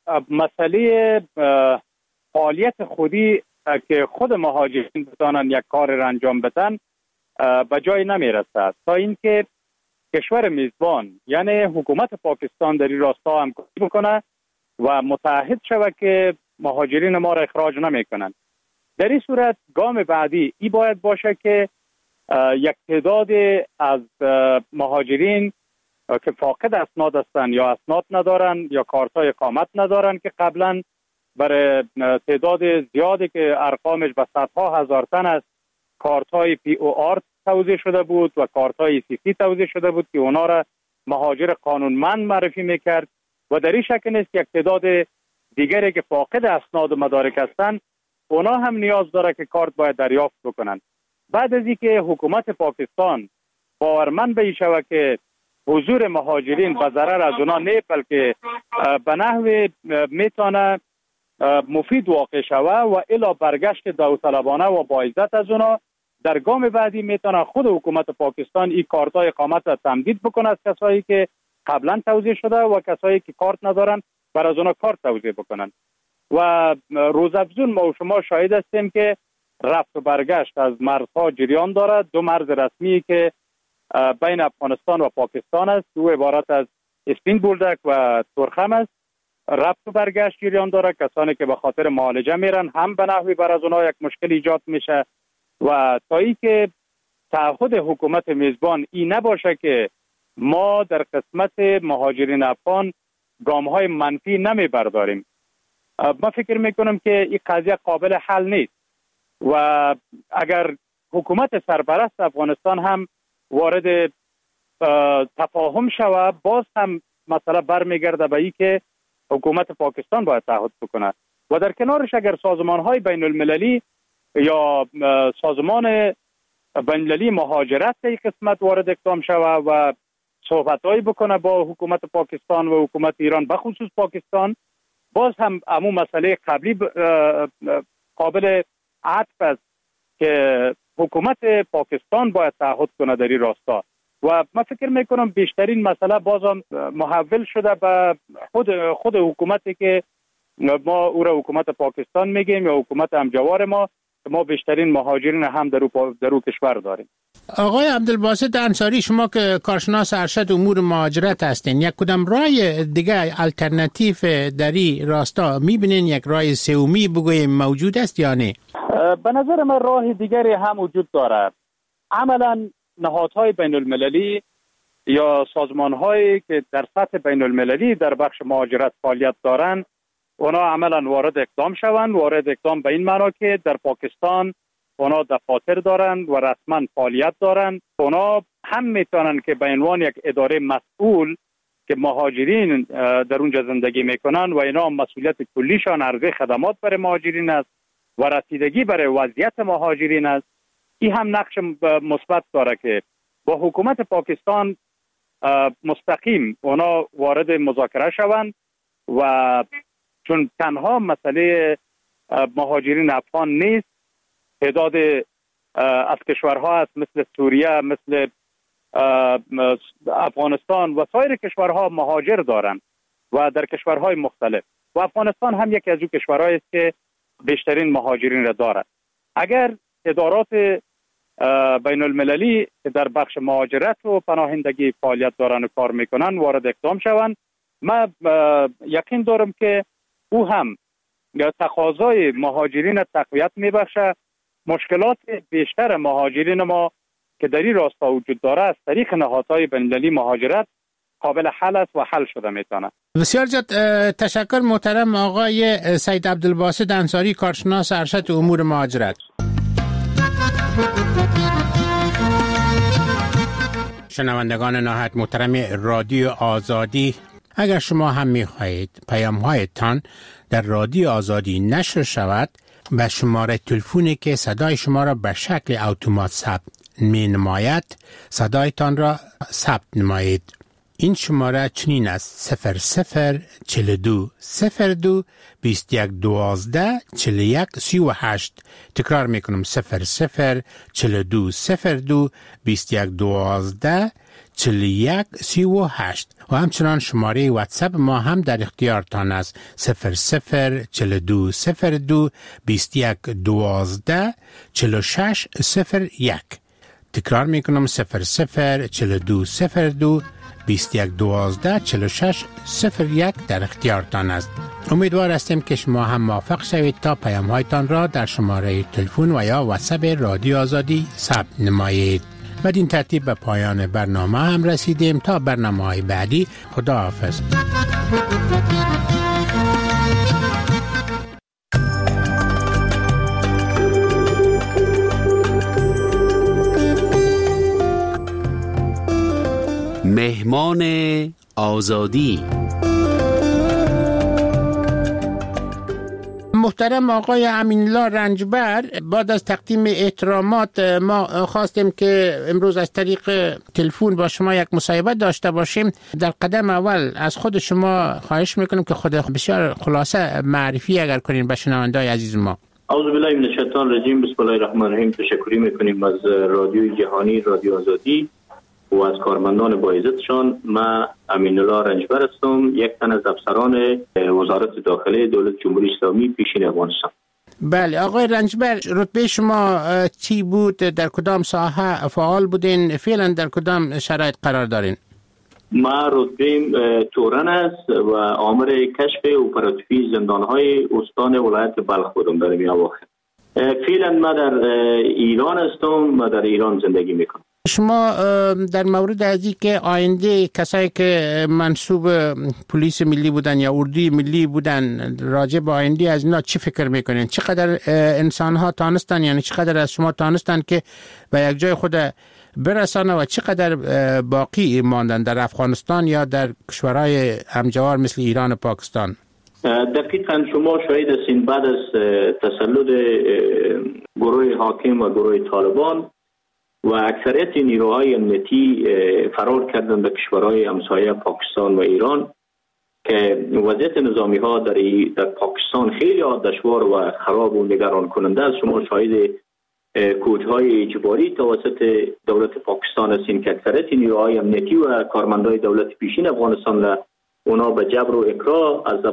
مسئله فعالیت خودی که خود مهاجرین بتانن یک کار را انجام بدن به جای نمی رسد تا اینکه کشور میزبان یعنی حکومت پاکستان در این راستا همکاری بکنه و متعهد شود که مهاجرین ما را اخراج نمی کنند. در این صورت گام بعدی ای باید باشه که یک تعداد از مهاجرین که فاقد اسناد هستند یا اسناد ندارن یا کارتای اقامت ندارن که قبلا برای تعداد زیادی که ارقامش به صدها هزار تن است کارتای POR توزیع شده بود و کارتای CC توزیع شده بود که اونا را مهاجر قانونمند معرفی میکرد و در این شکل نیست یک تعداد دیگری که فاقد اسناد و مدارک هستند اونا هم نیاز داره که کارت باید دریافت بکنن. بعد از اینکه حکومت پاکستان باورمند به شود که حضور مهاجرین به ضرر از اونا نه بلکه به نحو میتونه مفید واقع شود و الی برگشت داوطلبانه و با عزت از اونا، در گام بعدی میتونه خود حکومت پاکستان این کارتای اقامت را تمدید بکنه از کسایی که قبلا توزیع شده و کسایی که کارت ندارن بر از اونا کارت توزیع بکنن. و روزافزون ما و شما شاهد هستیم که رفت و برگشت از مرزها جریان دارد. دو مرز رسمی که بین افغانستان و پاکستان است، دو عبارت از اسپین بولدک و تورخم است، رفت و برگشت جریان دارد. کسانی که به خاطر معالجه میرن هم به نحوی بر از اونها یک مشکل ایجاد میشه و تا ای که تعهد حکومت میزبان این نباشه که ما در قسمت مهاجرین افغان گام‌های منفی نمیبرداریم، من فکر میکنم که این قضیه قابل حل نیست و اگر حکومت سرپرست افغانستان هم وارد تفاهم شود باز هم مسئله برمیگرده به این که حکومت پاکستان باید تعهد بکنه و در کنارش اگر سازمان‌های بین المللی یا سازمان بین المللی مهاجرت در این قسمت وارد اقدام شود و صحبت‌هایی بکنه با حکومت پاکستان و حکومت ایران به خصوص پاکستان، باز هم همون مسئله قبلی قابل عطف است که حکومت پاکستان باید تعهد کنه در این راستا و من فکر میکنم بیشترین مسئله بازم محول شده به خود حکومتی که ما او را حکومت پاکستان میگیم یا حکومت همجوار ما بیشترین مهاجرین هم در او کشور داریم. آقای عبدالباسط انصاری، شما که کارشناس ارشد امور مهاجرت هستین، یک کدام راه دیگه الटरनेटिव در این راستا میبینین؟ یک راه سومی بگویم موجود است یا نه؟ به نظر من راه دیگری هم وجود دارد. عملا نهادهای بین المللی یا سازمانهایی که در سطح بین المللی در بخش مهاجرت فعالیت دارند اونا عملا وارد اقدام به این معنا که در پاکستان اونا دفاتر دارند و رسما فعالیت دارند. اونا هم میتونن که به عنوان یک اداره مسئول که مهاجرین در اونجا زندگی میکنن و اینا مسئولیت کلیشان عرضه خدمات برای مهاجرین است و رسیدگی برای وضعیت مهاجرین است. این هم نقش مثبت داره که با حکومت پاکستان مستقیم اونا وارد مذاکره شوند و چون تنها مسئله مهاجرین افغان نیست، تعداد از کشورها هست مثل سوریه، مثل افغانستان و سایر کشورها مهاجر دارند و در کشورهای مختلف و افغانستان هم یکی از اون کشورهایی است که بیشترین مهاجرین را دارد. اگر ادارات بین المللی در بخش مهاجرت و پناهندگی فعالیت دارن و کار میکنن وارد اقدام شوند، من یقین دارم که او هم تقاضای مهاجرین تقویت میبخشه. مشکلات بیشتر مهاجرین ما که در این راستا وجود داره از طریق نهادهای بین المللی مهاجرت قابل حل است و حل شده میتونه. بسیار زیاد تشکر محترم آقای سید عبدالباسط انصاری، کارشناس ارشد امور مهاجرت. شنوندگان نهایت محترم رادیو آزادی، اگر شما هم می‌خواهید پیام‌هایتان در رادیو آزادی نشر شود، به شماره تلفنی که صدای شما را به شکل اتومات ثبت می‌نماید صدایتان را ثبت نمایید. این شماره چنین است: 0042 02 21 12 41 38. تکرار میکنم: 0042 02 21 12 41 38. و همچنان شماره واتساپ ما هم در اختیارتان است: 0042 02 21 12 46 01. تکرار میکنم: 0042 02 21 12 46 01 در اختیارتان است. امیدوار هستیم که شما هم موافق شوید تا پیام هایتان را در شماره تلفن و یا واتساپ رادیو آزادی ثبت نمایید. بدین ترتیب به پایان برنامه هم رسیدیم. تا برنامه های بعدی، خدا حافظ. مهمان آزادی. محترم آقای امین‌الله رنجبر، بعد از تقدیم احترامات ما خواستیم که امروز از طریق تلفن با شما یک مصاحبه داشته باشیم. در قدم اول از خود شما خواهش میکنیم که خود بسیار خلاصه معرفی اگر کنین به شنونده‌های عزیز ما. اعوذ بالله من الشیطان الرجیم. بسم الله الرحمن الرحیم. تشکر میکنیم از رادیوی جهانی، رادیو آزادی و از کارمندان با عزتشان. من امین‌الله رنجبر هستم، یک تن از افسران وزارت داخله دولت جمهوری اسلامی پیشین افغانستان. بله آقای رنجبر، رتبه شما چی بود؟ در کدام ساحه فعال بودین؟ فعلا در کدام شرایط قرار دارین؟ ما رتبه تورن است و آمر کشف اپراتیوی زندانهای استان ولایت بلخ بودم در این اواخر. فعلا ما در ایران هستم و در ایران زندگی میکنم. شما در مورد ازی که آینده کسایی که منصوب پلیس ملی بودن یا اردوی ملی بودن راجع به آینده از اینا چی فکر میکنین؟ چقدر انسان ها تانستن، یعنی چقدر از شما تانستن که به یک جای خود برسانه و چقدر باقی ماندن در افغانستان یا در کشورهای همجوار مثل ایران و پاکستان؟ دقیقاً شما شاهد هستین بعد از تسلط گروه حاکم و گروه طالبان و اکثریت نیروهای امنیتی فرار کردن به کشورهای همسایه پاکستان و ایران که وضعیت نظامی ها در پاکستان خیلی دشوار و خراب و نگران کننده است. شما شاهد کوچهای اجباری توسط دولت پاکستان هستین که اکثریت نیروهای امنیتی و کارمندای دولت پیشین افغانستان اونا به جبر و اکراه از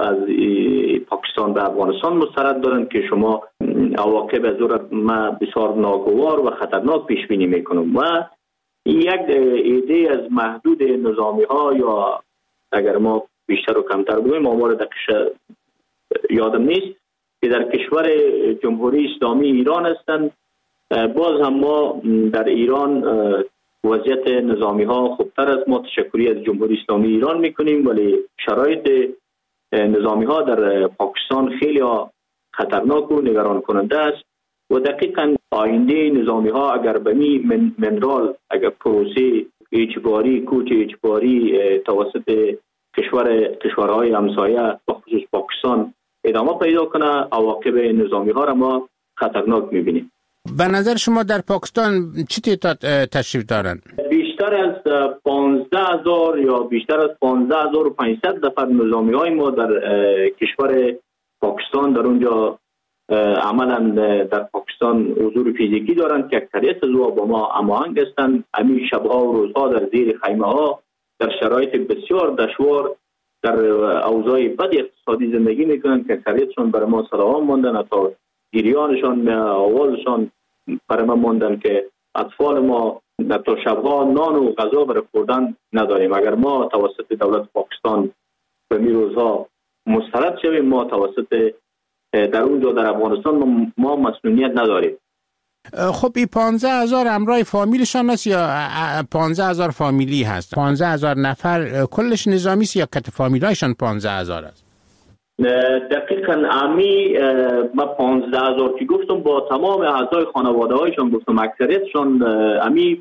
پاکستان به افغانستان مسترد دارن که شما عواقب از ما بسیار ناگوار و خطرناک پیش بینی میکنم. و یک ایده از محدود نظامی ها یا اگر ما بیشتر و کمتر بگویم آمار دقیق یادم نیست که در کشور جمهوری اسلامی ایران هستند. باز هم ما در ایران وضعیت نظامی ها خوبتر از ما تشکری از جمهوری اسلامی ایران میکنیم، ولی شرایط نظامی ها در پاکستان خیلی خطرناک و نگران کننده است و دقیقاً آینده نظامی ها اگر به منرال اگر پروسه اجباری کوچ اجباری توسط کشورهای همسایه و خصوص پاکستان ادامه پیدا کنه، عواقب نظامی ها را ما خطرناک میبینیم. به نظر شما در پاکستان چی تعداد تشریف دارن؟ بیشتر از 15,000 یا بیشتر از 15,500 نفر نظامی های ما در کشور پاکستان در اونجا عملا در پاکستان حضور فیزیکی دارند که اکثریت از با ما هماهنگ هستند. همین شبها و روزها در زیر خیمه ها در شرایط بسیار دشوار در اوضاع بد اقتصادی زندگی میکنند که اکثریتشون برای ما سلام ماندن، تا گریانشان آوازشان برای ما ماندن که اطفال ما تا شبها نان و غذا برای خوردن نداریم. اگر ما توسط دولت پاکستان به می روزها مسترد شویم، ما توسط در اونجا در افغانستان ما مسئولیت نداریم. خب این 15,000 همراه فامیلشان است یا 15,000 فامیلی هست؟ 15,000 نفر کلش نظامی است یا کت فامیلایشان 15,000 است؟ دقیقاً امی ما 15,000 که گفتم با تمام اعضای خانواده هایشان گفتم، اکثریتشان امی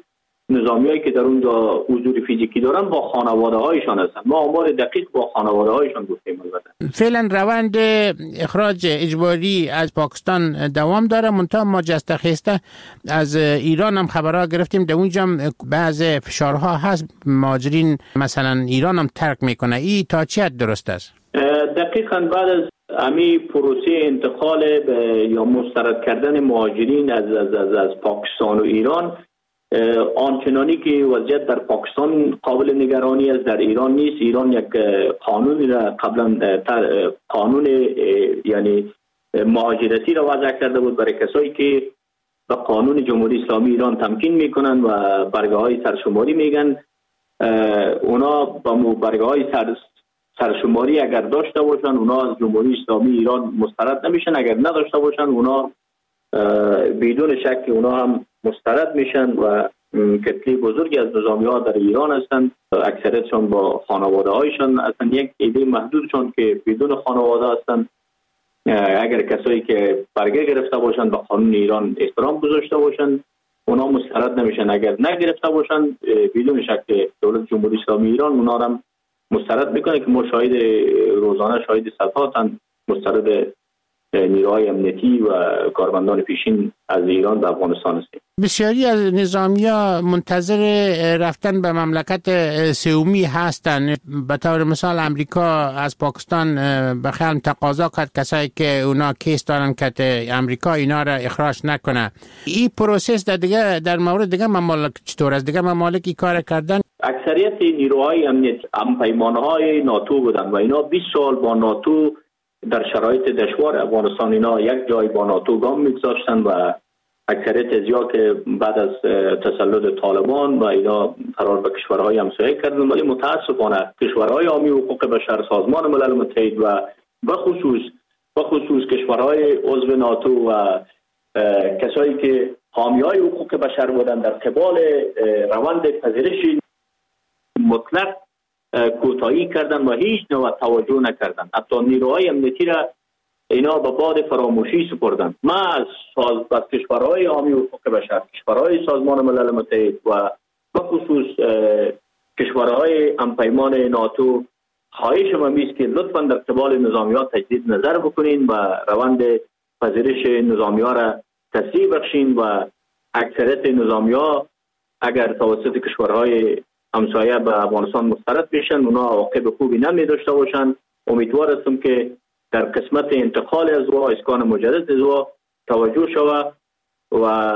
نظامیایی که در اونجا حضور فیزیکی دارن با خانواده هایشان هستن. ما آمار دقیق با خانواده هایشان گفتیم. فعلا روند اخراج اجباری از پاکستان دوام داره، منتها ما جسته خسته از ایران هم خبرها گرفتیم در اونجا بعض فشارها هست، مهاجرین مثلا ایران هم ترک میکنه. این تا چه حد درست است؟ دقیقاً بعد از امی پروسه انتقال یا مسترد کردن مهاجرین از پاکستان و ایران، آنچنانی که وضعیت در پاکستان قابل نگرانی است در ایران نیست. ایران یک قانونی را قبلا قانون یعنی مهاجرتی را وضع کرده بود برای کسایی که به قانون جمهوری اسلامی ایران تمکین میکنن و برگه های سرشماری میگن. اونا با برگه های سرشماری اگر داشته باشن اونا از جمهوری اسلامی ایران مسترد نمیشن، اگر نداشته باشن اونا بدون شک اونا هم مسترد میشن و کتلی بزرگی از نظامی ها در ایران هستند. اکثریتشان با خانواده هایشان هستند. یک عده محدودشان که بدون خانواده هستند. اگر کسایی که برگه گرفته باشند به قانون ایران احترام گذاشته باشند اونا مسترد نمیشن. اگر نگرفته باشند بدون شک دولت جمهوری اسلامی ایران اونا هم مسترد میکنه که ما شاهد روزانه شاهد صفات مسترد نیروهای امنیتی و کارمندان پیشین از ایران به افغانستان هستیم. بسیاری از نظامی‌ها منتظر رفتن به مملکت سومی هستند. به طور مثال امریکا از پاکستان به خیال تقاضا کرد کسایی که اونا کیس دارن که امریکا اینا را اخراج نکنه. این پروسس در مورد دیگه ممالک چطور است؟ دیگه ممالکی کار کردن؟ اکثریت نیروهای امنیت همپیمانهای ناتو بودن و اینا 20 سال با ناتو در شرایط دشوار افغانستان اینا یک جای با ناتو گام میگذاشتن و اکثریت ازیا که بعد از تسلط طالبان و اینا قرار به کشورهای همسایه کردن، ولی متاسفانه کشورهای حامی حقوق بشر، سازمان ملل متحد و به خصوص کشورهای عضو ناتو و کسایی که حامیای حقوق بشر بودن در قبال روند پذیرش مطلق کوتاهی کردن و هیچ نوع توجه نکردن. حتی نیروهای امنیتی را اینا به باد فراموشی سپردن. ما از کشورهای حامی حقوق بشر، کشورهای سازمان ملل متحد و به خصوص کشورهای همپیمان ناتو خواهش ما میست که لطفاً در قبال نظامی‌ها تجدید نظر بکنین و روند پذیرش نظامی‌ها را تسریع بخشین و اکثریت نظامی‌ها اگر توسط کشورهای همسایه به افغانستان مسترد بشن اونا عواقب خوبی نمی داشته باشن. امیدوار هستم که در قسمت انتقال از و اسکان مجدد از و توجه شود و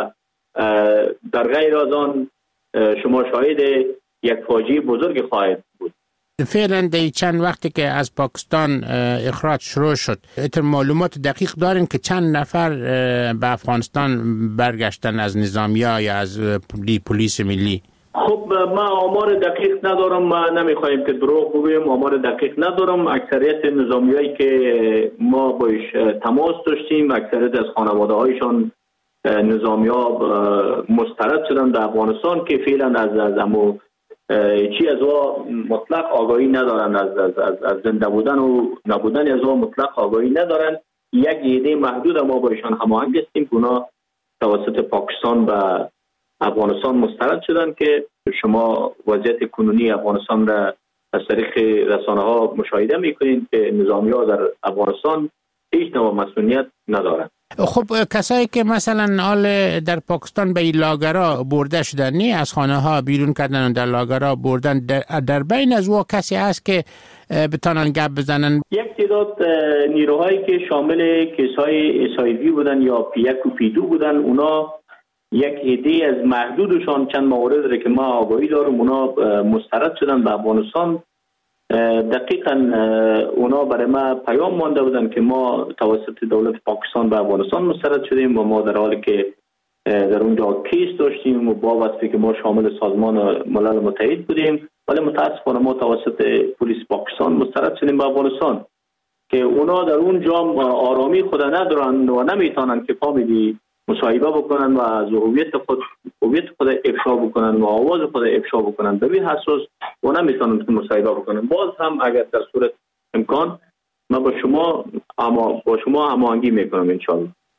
در غیر از آن شما شاهد یک فاجعه بزرگ خواهد بود. فعلا در چند وقتی که از پاکستان اخراج شروع شد معلومات دقیق دارین که چند نفر به افغانستان برگشتن از نظامی‌ها یا از پلیس ملی؟ خب ما آمار دقیق ندارم، ما نمیخوایم که دروغ بگویم، آمار دقیق ندارم. اکثریت نظامیایی که ما باش تماس داشتیم اکثریت از خانواده هایشان نظامی‌ها مسترد شدن در افغانستان که فعلا از امو چی از او مطلق آگاهی ندارن، از زنده بودن و نبودن از او مطلق آگاهی ندارن. یک عده محدود ما باشان هماهنگ هستیم که اونا توسط پاکستان و افغانستان مسترد شدن که شما وضعیت کنونی افغانستان را از طریق رسانه ها مشاهده میکنید که نظامی ها در افغانستان هیچ نوع مسئولیت ندارند. خب کسایی که مثلا حال در پاکستان به لاگرها برده شدن، نه از خانه ها بیرون کردن و در لاگرها بردن، در بین از او کسی هست که بتانن گپ بزنن؟ یک تعداد نیروهایی که شامل کیس‌های SIV بودن یا P1 و P2 بودن، اونا یک عده از محدودشان چند مورد را که ما آگاهی دارم اونا مسترد شدن به افغانستان. دقیقاً اونا برای ما پیام مانده بودن که ما توسط دولت پاکستان به افغانستان مسترد شدیم و ما در حالی که در اونجا کیس داشتیم و با وصفی که ما شامل سازمان ملل متحد بودیم، ولی متاسفانه ما توسط پلیس پاکستان مسترد شدیم به افغانستان که اونا در اونجا آرامی خود ندارن و نمیتونن که فامیلی مصاحبه بکنن و از هویت خود افشا بکنن و آواز خود افشا بکنن. به این حساس و نمیتونن که مصاحبه بکنن. باز هم اگر در صورت امکان ما با شما هماهنگی میکنم انشالله.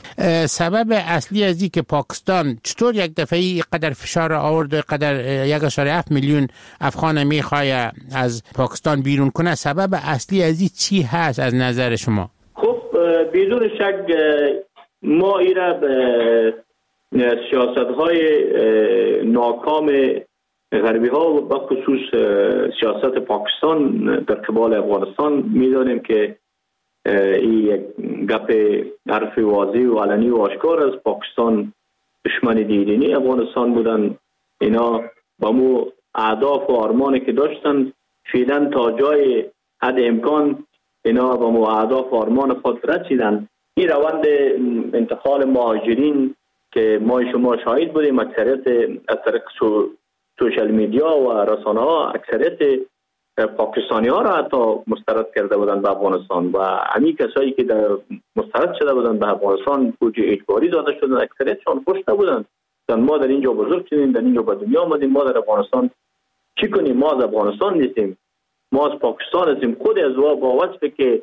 سبب اصلی از این که پاکستان چطور یک دفعه قدر فشار آورد و قدر 1.7 میلیون افغان میخوای از پاکستان بیرون کنه، سبب اصلی از این چی هست از نظر شما؟ خب بدون شک ما ایره به سیاست‌های ناکام غربی ها و به خصوص سیاست پاکستان در قبال افغانستان می‌دانیم که این یک گپ حرف واضح و علنی و آشکار است. پاکستان دشمن دیرینی افغانستان بودن. اینا با مو اهداف و آرمانی که داشتن فعلا تا جای حد امکان اینا با مو اهداف و آرمان خود رسیدن. این روند انتقال مهاجرین که ما شما شاهد بودیم، اکثریت از طریق سوشال میدیا و رسانه ها اکثریت پاکستانی ها را حتی مسترد کرده بودند به افغانستان و همین کسایی که در مسترد شده بودند به افغانستان بوجه اجباری داده شدند، اکثریتشان خوش نبودند. ما در اینجا بزرگ شدیم، در اینجا به دنیا آمدیم، ما در افغانستان چی کنیم؟ ما از افغانستان نیستیم، ما از پاکستان هستیم. خود از با وصفه که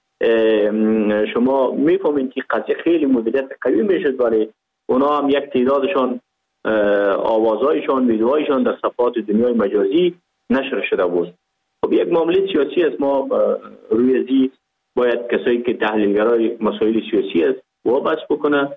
شما میفهمید که قضیه خیلی مدیریت قوی میشد، ولی اونا هم یک تعدادشان آوازهایشان ویدیوهایشان در صفحات دنیای مجازی نشر شده بود. خب یک معامله سیاسی است. ما روی ازی باید کسایی که تحلیلگرای مسائل سیاسی است وابسته بکنه.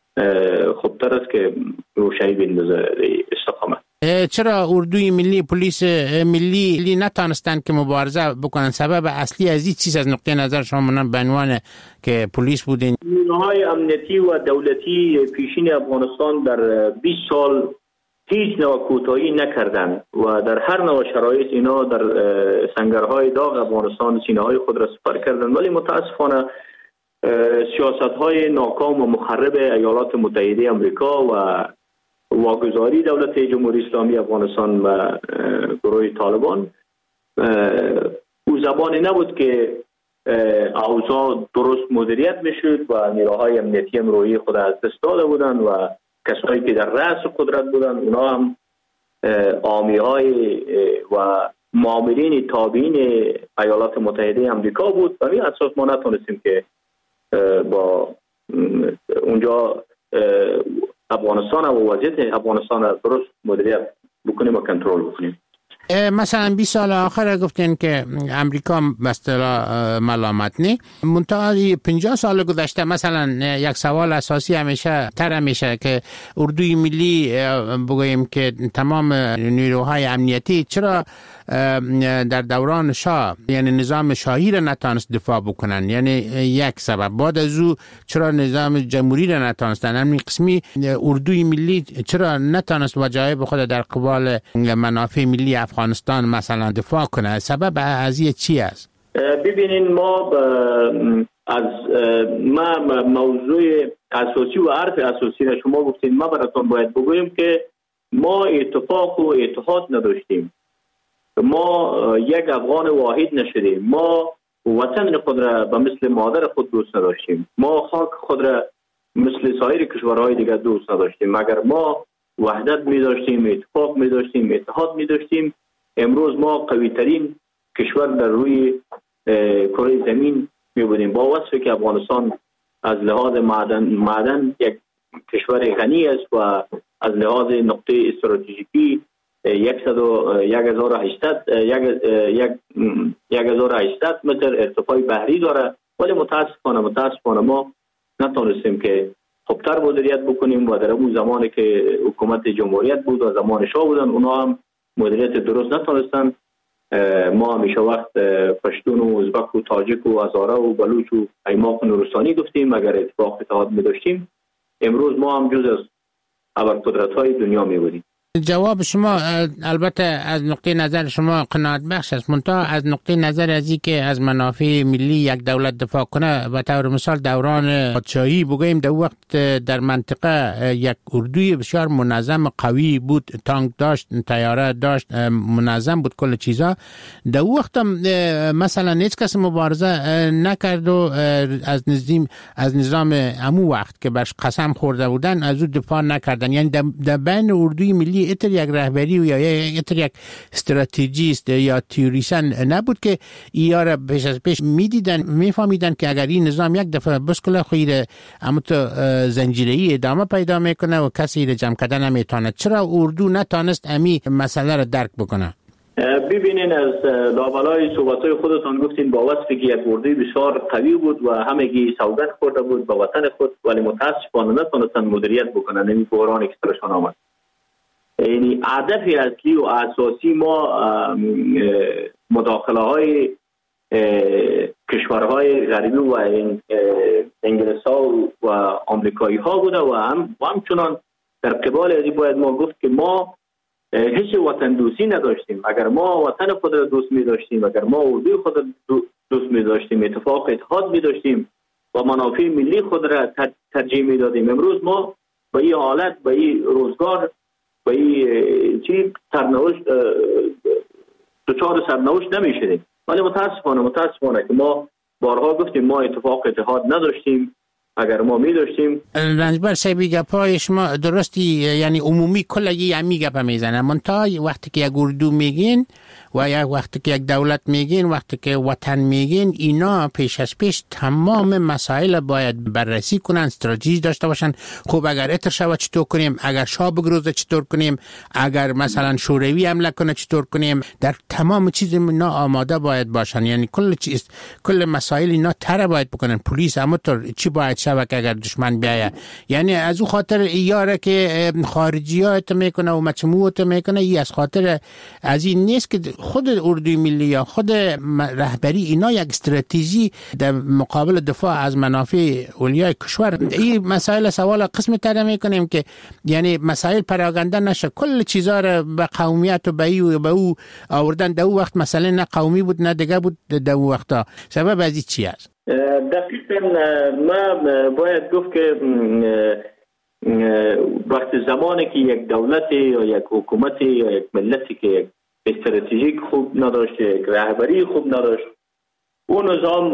خب تر است که روشنی بندازه استقامت. چرا اردوی ملی، پلیس ملی نتانستند که مبارزه بکنن؟ سبب اصلی از این چیز از نقطه نظر شما منم به عنوان که پلیس بودین؟ نیروهای امنیتی و دولتی پیشین افغانستان در 20 سال هیچ نوع کوتاهی نکردند و در هر نوع شرایط اینا در سنگرهای داغ افغانستان سینه‌های خود را سپر کردند. ولی متاسفانه سیاست‌های ناکام و مخرب ایالات متحده آمریکا و واگذاری دولت جمهوری اسلامی افغانستان و گروه طالبان او زبانی نبود که اوضاع درست مدیریت میشد و نیروهای امنیتی هم روحی خود از دست داده بودند و کسایی که در رأس قدرت بودند اونا هم حامی‌های و مامورین تابعین ایالات متحده آمریکا بود. و این اساس ما نتونستیم که با اونجا افغانستان و وضعیت افغانستان درست مدیریت بکنیم و کنترل بکنیم. مثلا 20 سال آخر گفتین که امریکا به اصطلاح ملامت نی، منتها 50 سال گذشته مثلا یک سوال اساسی همیشه که اردوی ملی بگوییم که تمام نیروهای امنیتی چرا در دوران شاه یعنی نظام شاهی را نتانست دفاع بکنن؟ یعنی یک سبب. بعد از او چرا نظام جمهوری را نتانستن؟ همین قسمی اردوی ملی چرا نتانست وجایب خود در قبال منافع ملی افغانستان مثلا دفاع کنه؟ سبب از این چی است؟ ببینین ما از موضوع اساسی و حرف اساسی را شما گفتین، ما براتون باید بگویم که ما اتفاق و اتحاد نداشتیم. ما یک افغان واحد نشدیم. ما وطن خود را به مثل مادر خود دوست نداشتیم. ما خاک خود را مثل سایر کشورهای دیگر دوست نداشتیم. مگر ما وحدت می داشتیم، اتفاق می داشتیم، اتحاد می داشتیم، امروز ما قوی ترین کشور در روی کره زمین می بودیم. با وصفی که افغانستان از لحاظ معدن یک کشور غنی است و از لحاظ نقطه استراتژیکی 1800 متر ارتفاع بحری داره، ولی متاسفانه ما نتونستیم که خوبتر مدیریت بکنیم و در اون زمانی که حکومت جمهوریت بود و زمان شاه بودن اونا هم مدیریت درست نتونستن. ما همیشه وقت پشتون و ازبک و تاجک و هزاره و بلوچ و ایماق و نورستانی گفتیم اگر اتفاق اتحاد می داشتیم امروز ما هم جز از ابرقدرت‌های دنیا می بودیم. جواب شما البته از نقطه نظر شما قناعت بخش است، منتها از نقطه نظر از این که از منافع ملی یک دولت دفاع کنه، به طور مثال دوران پادشاهی بگوییم در وقت در منطقه یک اردوی بسیار منظم قوی بود، تانک داشت، طیاره داشت، منظم بود کل چیزا. در وقت مثلا هیچ کس مبارزه نکرد و از نظام امو وقت که برش قسم خورده بودن از او دفاع نکردن. یعنی در بین اردوی ملی ایتر یک رهبری و یا ایتر یک استراتژیست یا تیوریسن نبود که ایاره پیش از پیش میدیدن میفهمیدن که اگر این نظام یک دفعه بسکله خیر اما تو زنجیره‌ای ادامه پیدا میکنه و کسی را جمع کردن نمیتونه. چرا اردو نتانست امی مسئله را درک بکنه؟ ببینین از لابلای صحبت‌های خودتان گفتین با وصفی که یک اردوی بسیار قوی بود و همگی سوگند خورده بود با وطن خود، ولی متاسفانه نتونستن مدیریت بکنن این بحرانی که سرشان آمد. یعنی هدف اصلی و اساسی ما مداخله های کشورهای غربی و انگلیس ها و آمریکایی ها بوده و همچنان در قبال ازی باید ما گفت که ما هیچ وطن دوستی نداشتیم. اگر ما وطن خود را دوست می داشتیم، اگر ما اردوی خود را دوست می داشتیم، اتحاد می داشتیم و منافع ملی خود را ترجیح می دادیم، امروز ما به این حالت، به این روزگار، به این چی سرنوشت دچار سرنوشت نمی شدیم. ولی متاسفانه که ما بارها گفتیم ما اتحاد نداشتیم. اگر ما می داشتیم رنجبر صاحبی گپای شما درستی، یعنی عمومی کلگی همی گپ میزنه، منتها وقتی که یک اردو میگین و یک وقتی که یک دولت میگین، وقتی که وطن میگین، اینا پیش از پیش تمام مسائل باید بررسی کنن، استراتژی داشته باشن. خب اگر اتر شود چطور کنیم، اگر شاه بگروزه چطور کنیم، اگر مثلا شوروی حمله کنه چطور کنیم، در تمام چیز اینا آماده باید باشن. یعنی کل مسائل اینا تر باید بکنن. پلیس همونطور چی باید شود که اگر دشمن بیایه. یعنی از او خاطر ایاره که خارجیات میکنه و مجموعات میکنه، ای از خاطر از این نیست که خود اردوی ملی یا خود رهبری اینا یک استراتژی در مقابل دفاع از منافع اولیای کشور. این مسائل سوال قسم تر میکنیم که یعنی مسائل پراگنده نشه، کل چیزا را به قومیت و به او آوردن. در او وقت مسئله نه قومی بود نه دیگه بود. در او وقتا سبب از این چی است؟ دقیقاً ما باید گفت که وقت زمانی که یک دولت یا یک حکومت یا یک ملتی که یک استراتژیک خوب نداشت، یک رهبری خوب نداشت، اون نظام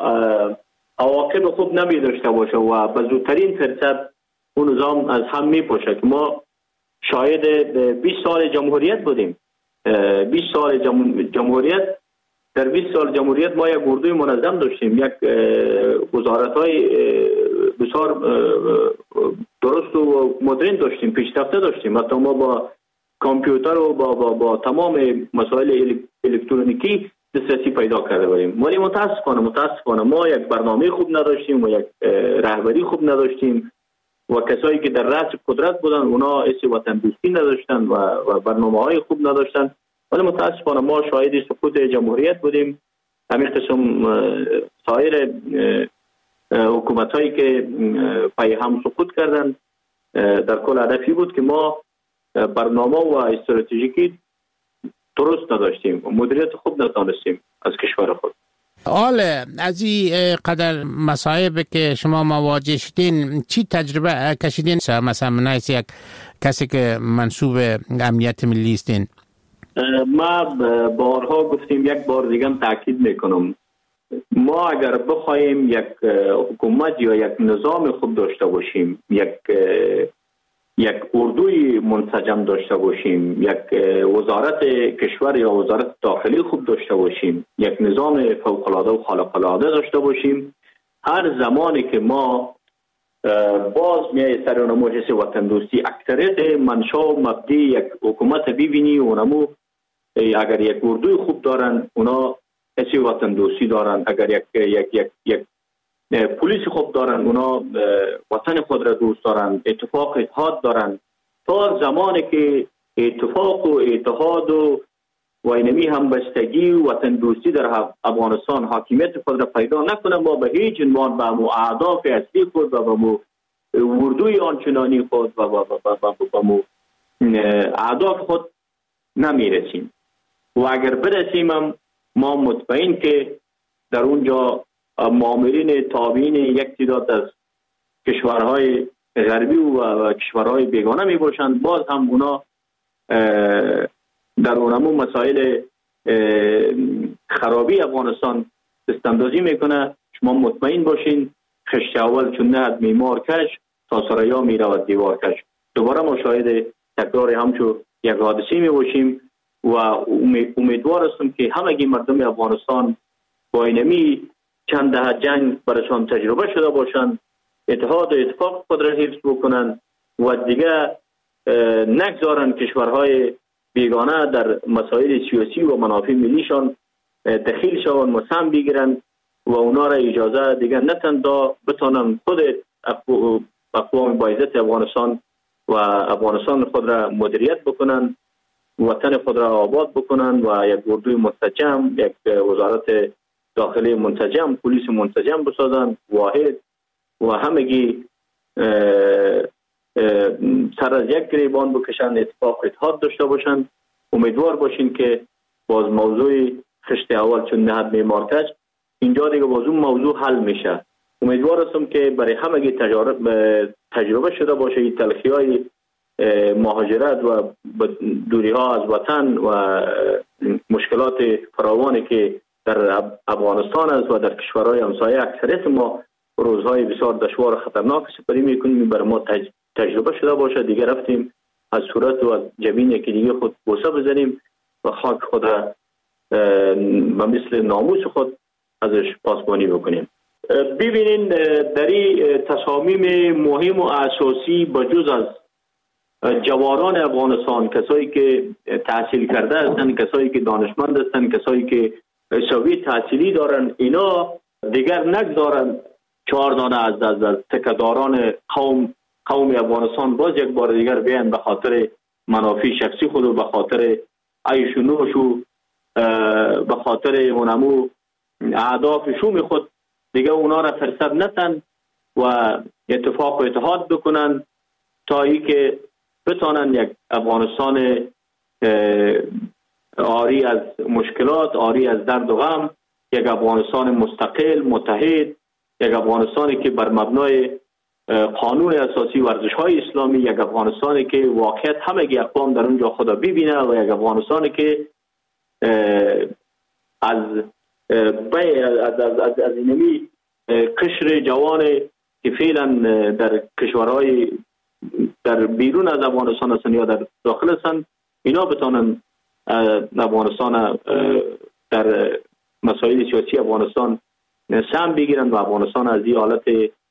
عواقب خوب نمی داشته باشه و به زودترین فرصت اون نظام از هم می پاشه. که ما شاید 20 سال جمهوریت بودیم. 20 سال جمهوریت، در 20 سال جمهوریت ما یک اردوی منظم داشتیم، یک وزارت‌های بسیار درست و مدرن داشتیم، پیشرفته داشتیم. حتی ما با کامپیوتر و با تمام مسائل الکترونیکی دسترسی پیدا کرده بودیم. ولی متاسفانه ما یک برنامه خوب نداشتیم و یک رهبری خوب نداشتیم و کسایی که در رأس قدرت بودن اونا حس وطن دوستی نداشتن و برنامه‌های خوب نداشتن. ولی متاسفانه ما شاهد سقوط جمهوریت بودیم. همین قسم سایر حکومت‌هایی که پای هم سقوط کردن، در کل هدفی بود که ما برنامه و استراتژیکی درست نداشتیم و مدیریت خوب نتونستیم از کشور خود. حال از این قدر مصائب که شما مواجه شدین، چی تجربه کشیدین؟ مثلا منایس یک کسی که منصوب امنیت ملی استین. ما بارها گفتیم، یک بار دیگه تاکید میکنم، ما اگر بخوایم یک حکومت یا یک نظام خوب داشته باشیم، یک اردوی منسجم داشته باشیم، یک وزارت کشور یا وزارت داخلی خوب داشته باشیم، یک نظام فوق‌العاده و خارق‌العاده داشته باشیم، هر زمانی که ما باز میای سر اونمو حس وطن دوستی، اکثریت منشا و مبدی یک حکومت ببینی اونمو اگر یک اردوی خوب دارن اونا حس وطن دوستی دارن، اگر یک پلیس خوب دارن اونا وطن خود را دوست دارن، اتحاد دارن. تا زمانی که اتفاق و اتحاد و اینمی همبستگی و وطن دوستی در افغانستان حاکمیت خود را پیدا نکنه، ما به هیچ عنوان به مو اهداف اصلی خود و به مو اردوی آنچنانی خود و به مو اهداف خود نمیرسیم. و اگر برسیم هم ما مطمئن که در اونجا مؤامرین تابعین یک تعداد از کشورهای غربی و کشورهای بیگانه می باشند، باز هم اونا در اونمو مسائل خرابی افغانستان دستاندازی میکنه. شما مطمئن باشین خشت اول چون نه میمار کش تا سریا می رود دیوار کش. دوباره ما شاهد تکرار همچو یک حادثه می باشیم و امیدوار هستم که همگی مردم افغانستان با اینمی چند دهه جنگ برایشان تجربه شده باشند، اتحاد و اتفاق خود را حفظ بکنند و دیگه نگذارند کشورهای بیگانه در مسائل سیاسی و منافع ملیشان دخیل شوند و سهم بگیرند و اونا را اجازه دیگه نتندا بتانند خود اقوام با عزت افغانستان و افغانستان خود را مدیریت بکنند، وطن خود را آباد بکنند و یک اردوی منسجم، یک وزارت داخلی منسجم، پلیس منسجم بسازند، واحد و همگی سر از یک گریبان بکشند، اتحاد داشته باشند. امیدوار باشین که باز موضوع خشت اول چون نهد معمارکج اینجا دیگه باز اون موضوع حل میشه. امیدوار هستم که برای همگی تجربه شده باشه این تلخی های مهاجرت و دوری ها از وطن و مشکلات فراوانی که در افغانستان است و در کشورهای همسایه اکثریت ما روزهای بسیار دشوار و خطرناک سپری میکنیم، برای ما تجربه شده باشه. دیگه رفتیم از صورت و از جبین یکی دیگه خود بوسه بزنیم و خاک خود را و مثل ناموس خود ازش پاسبانی بکنیم. ببینین در این تصامیم مهم و اساسی بجز از جوانان افغانستان، کسایی که تحصیل کرده هستند، کسایی که دانشمند هستند، کسایی که سویه تحصیلی دارن، اینا دیگر نگذارن 4 دانه از تکداران قوم افغانستان باز یک بار دیگر بیان به خاطر منافع شخصی خود و به خاطر عیش و نوش و به خاطر اونمو اهداف شوم خود دیگه اونا را فرصت نتن و اتفاق و اتحاد بکنن تا ای که بتانن یک افغانستان عاری از مشکلات، عاری از درد و غم، یک افغانستان مستقل، متحد، یک افغانستانی که بر مبنای قانون اساسی ورزش‌های اسلامی، یک افغانستانی که واقعیت همگی اقوام در اونجا خدا ببینه و یک افغانستانی که از اینمی قشر جوان که فعلا در کشورهای در بیرون از افغانستان هستند یا در داخل هستند، اینا بتانن افغانستان در مسائل سیاسی افغانستان سهم بگیرن و افغانستان از این حالت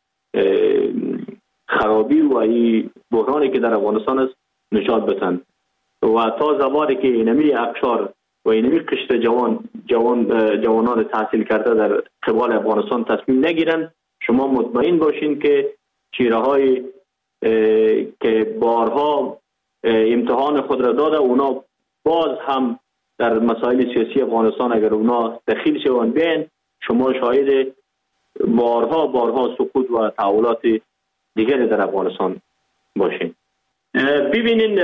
خرابی و این بحرانی که در افغانستان است نجات بدن. و تا زمانی که اینمی اقشار و اینمی قشر جوانان تحصیل کرده در قبال افغانستان تصمیم نگیرن، شما مطمئن باشین که چیره های که بارها امتحان خود را داده اونا باز هم در مسائل سیاسی افغانستان اگر اونا دخیل شوند بین، شما شاهد بارها سقوط و تحولات دیگری در افغانستان باشین. ببینین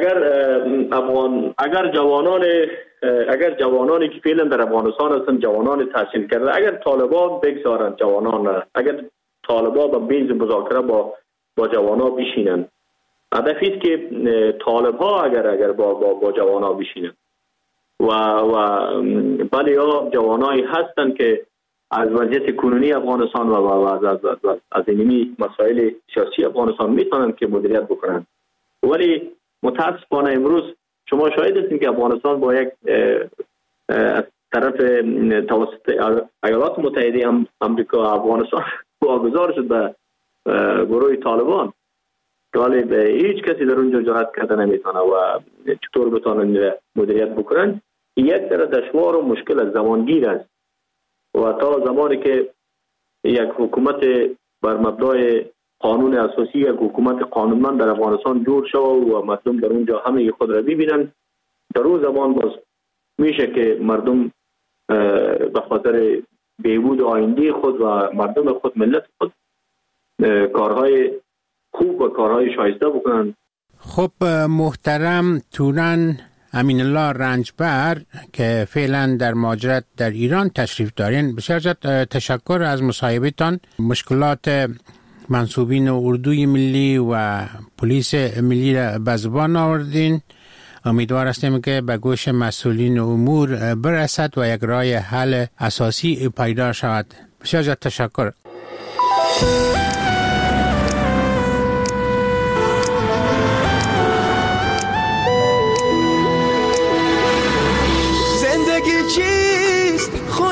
اگر جوانانی که فعلا در افغانستان هستند، جوانان تحصیل کرده، اگر طالبان بگذارند جوانان، اگر طالبان به میز مذاکره با جوانا بشینن، هدفی است که طالبها اگر با جوانا بشینن و بله یا جوانایی هستند که از وضعیت کنونی افغانستان و از اینمی مسائل سیاسی افغانستان میتونن که مدیریت بکنن، ولی متاسفانه امروز شما شاهد هستید که افغانستان با یک از طرف توسط ایالات متحده آمریکا افغانستان واگذار شد به گروه طالبان. طالب هیچ کسی در اونجا جرأت کرده نمیتونه و چطور بتونن مدیریت بکنن. یک طرح دشوار و مشکل از زمانگیر است و تا زمانی که یک حکومت بر مبنای قانون اساسی، یک حکومت قانونمند در افغانستان جور شود و مردم در اونجا همه خود را ببینن، در اون زمان باز میشه که مردم به خاطر بهبود آینده خود و مردم خود، ملت خود، کارهای خوب و کارهای شایسته بکنن. خب محترم توران امین الله رنجبر که فعلا در مهاجرت در ایران تشریف دارین، بسیار زیاد تشکر از مصاحبتان. مشکلات منصوبین اردوی ملی و پلیس ملی را به زبان آوردین. امیدوار هستیم که به گوش مسئولین امور برسد و یک راه حل اساسی پیدا شود. بسیار زیاد تشکر.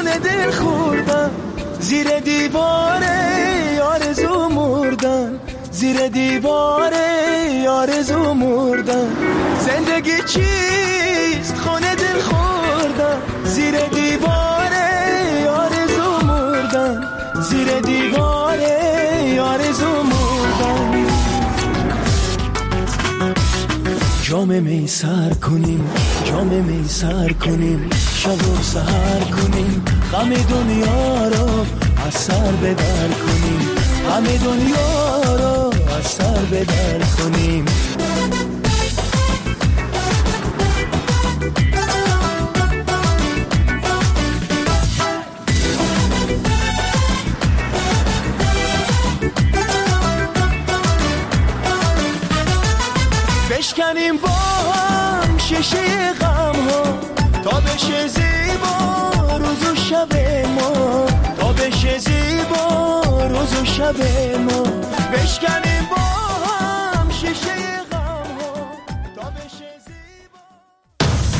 خونه دل خوردن، زیر دیوار آرزو مردن، زیر دیوار آرزو مردن. زندگی چیست خونه دل خوردن، زیر دیوار آرزو مردن، زیر دیوار آرزو مردن. جام می سر کنیم، جام می سر کنیم، شب و سحر کنیم، غم دنیا رو از سر بدر کنیم، غم دنیا رو از سر بدر کنیم. بشکنیم با هم شیشه غم ها تا بشه زیبا روز و شب ما، تا بشه زیبا روز و شب ما. بشکنیم با هم شیشه